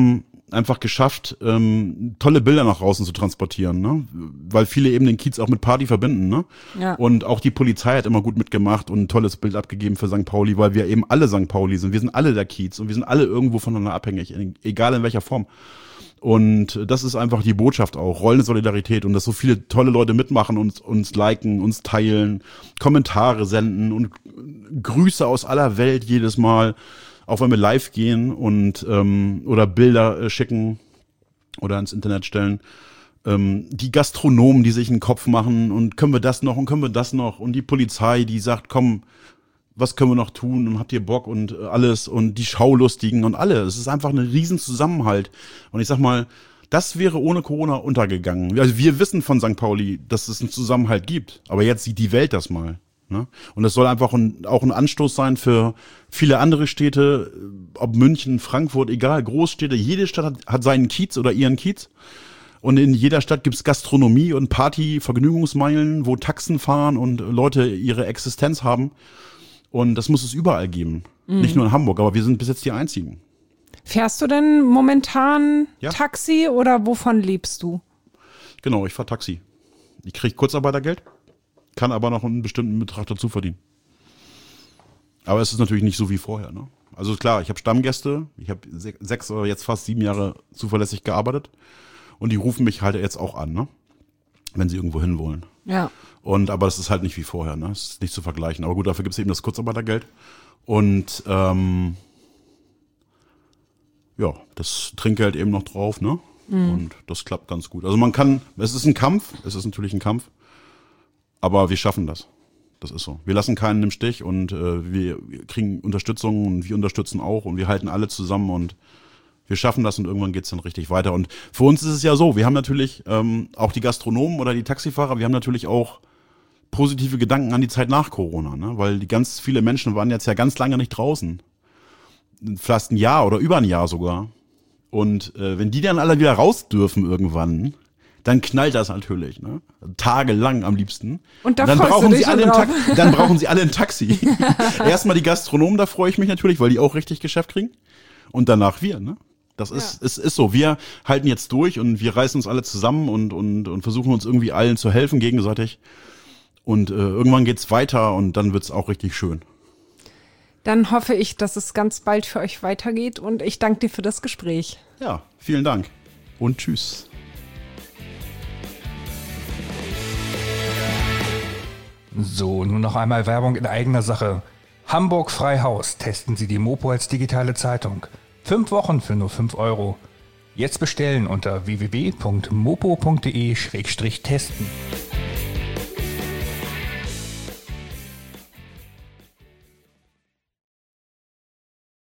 einfach geschafft, tolle Bilder nach draußen zu transportieren, ne? Weil viele eben den Kiez auch mit Party verbinden, ne? Ja. Und auch die Polizei hat immer gut mitgemacht und ein tolles Bild abgegeben für St. Pauli, weil wir eben alle St. Pauli sind. Wir sind alle der Kiez und wir sind alle irgendwo voneinander abhängig, egal in welcher Form. Und das ist einfach die Botschaft auch, rollende Solidarität und dass so viele tolle Leute mitmachen, uns liken, uns teilen, Kommentare senden und Grüße aus aller Welt jedes Mal, auch wenn wir live gehen und oder Bilder schicken oder ins Internet stellen. Die Gastronomen, die sich einen Kopf machen und können wir das noch und die Polizei, die sagt, komm, was können wir noch tun und habt ihr Bock und alles und die Schaulustigen und alle. Es ist einfach ein riesen Zusammenhalt. Und ich sag mal, das wäre ohne Corona untergegangen. Also wir wissen von St. Pauli, dass es einen Zusammenhalt gibt. Aber jetzt sieht die Welt das mal. Ne? Und es soll einfach auch ein Anstoß sein für viele andere Städte, ob München, Frankfurt, egal, Großstädte. Jede Stadt hat seinen Kiez oder ihren Kiez. Und in jeder Stadt gibt's Gastronomie und Party, Vergnügungsmeilen, wo Taxen fahren und Leute ihre Existenz haben. Und das muss es überall geben. Nicht nur in Hamburg, aber wir sind bis jetzt die Einzigen. Fährst du denn momentan Ja. Taxi oder wovon lebst du? Genau, ich fahre Taxi. Ich kriege Kurzarbeitergeld, kann aber noch einen bestimmten Betrag dazu verdienen. Aber es ist natürlich nicht so wie vorher. Ne? Also klar, ich habe Stammgäste. Ich habe 6 oder jetzt fast 7 Jahre zuverlässig gearbeitet. Und die rufen mich halt jetzt auch an, ne? Wenn sie irgendwo hin wollen. Ja. Aber das ist halt nicht wie vorher, ne? Das ist nicht zu vergleichen. Aber gut, dafür gibt es eben das Kurzarbeitergeld. Und ja, das Trinkgeld eben noch drauf, ne? Und das klappt ganz gut. Also es ist ein Kampf, es ist natürlich ein Kampf, aber wir schaffen das. Das ist so. Wir lassen keinen im Stich und wir kriegen Unterstützung und wir unterstützen auch und wir halten alle zusammen und wir schaffen das und irgendwann geht's dann richtig weiter. Und für uns ist es ja so, wir haben natürlich auch die Gastronomen oder die Taxifahrer, wir haben natürlich auch positive Gedanken an die Zeit nach Corona, ne? Weil die ganz viele Menschen waren jetzt ja ganz lange nicht draußen. Fast ein Jahr oder über ein Jahr sogar. Und wenn die dann alle wieder raus dürfen irgendwann, dann knallt das natürlich, ne? Tagelang am liebsten. Und da dann freust brauchen du dich sie alle schon drauf. dann brauchen sie alle ein Taxi. Erstmal die Gastronomen, da freue ich mich natürlich, weil die auch richtig Geschäft kriegen. Und danach wir, ne? Das ist, es ist so. Wir halten jetzt durch und wir reißen uns alle zusammen und versuchen uns irgendwie allen zu helfen gegenseitig. Und irgendwann geht's weiter und dann wird's auch richtig schön. Dann hoffe ich, dass es ganz bald für euch weitergeht und ich danke dir für das Gespräch. Ja, vielen Dank und tschüss. So, nun noch einmal Werbung in eigener Sache. Hamburg Freihaus. Testen Sie die Mopo als digitale Zeitung. 5 Wochen für nur 5 €. Jetzt bestellen unter www.mopo.de/testen.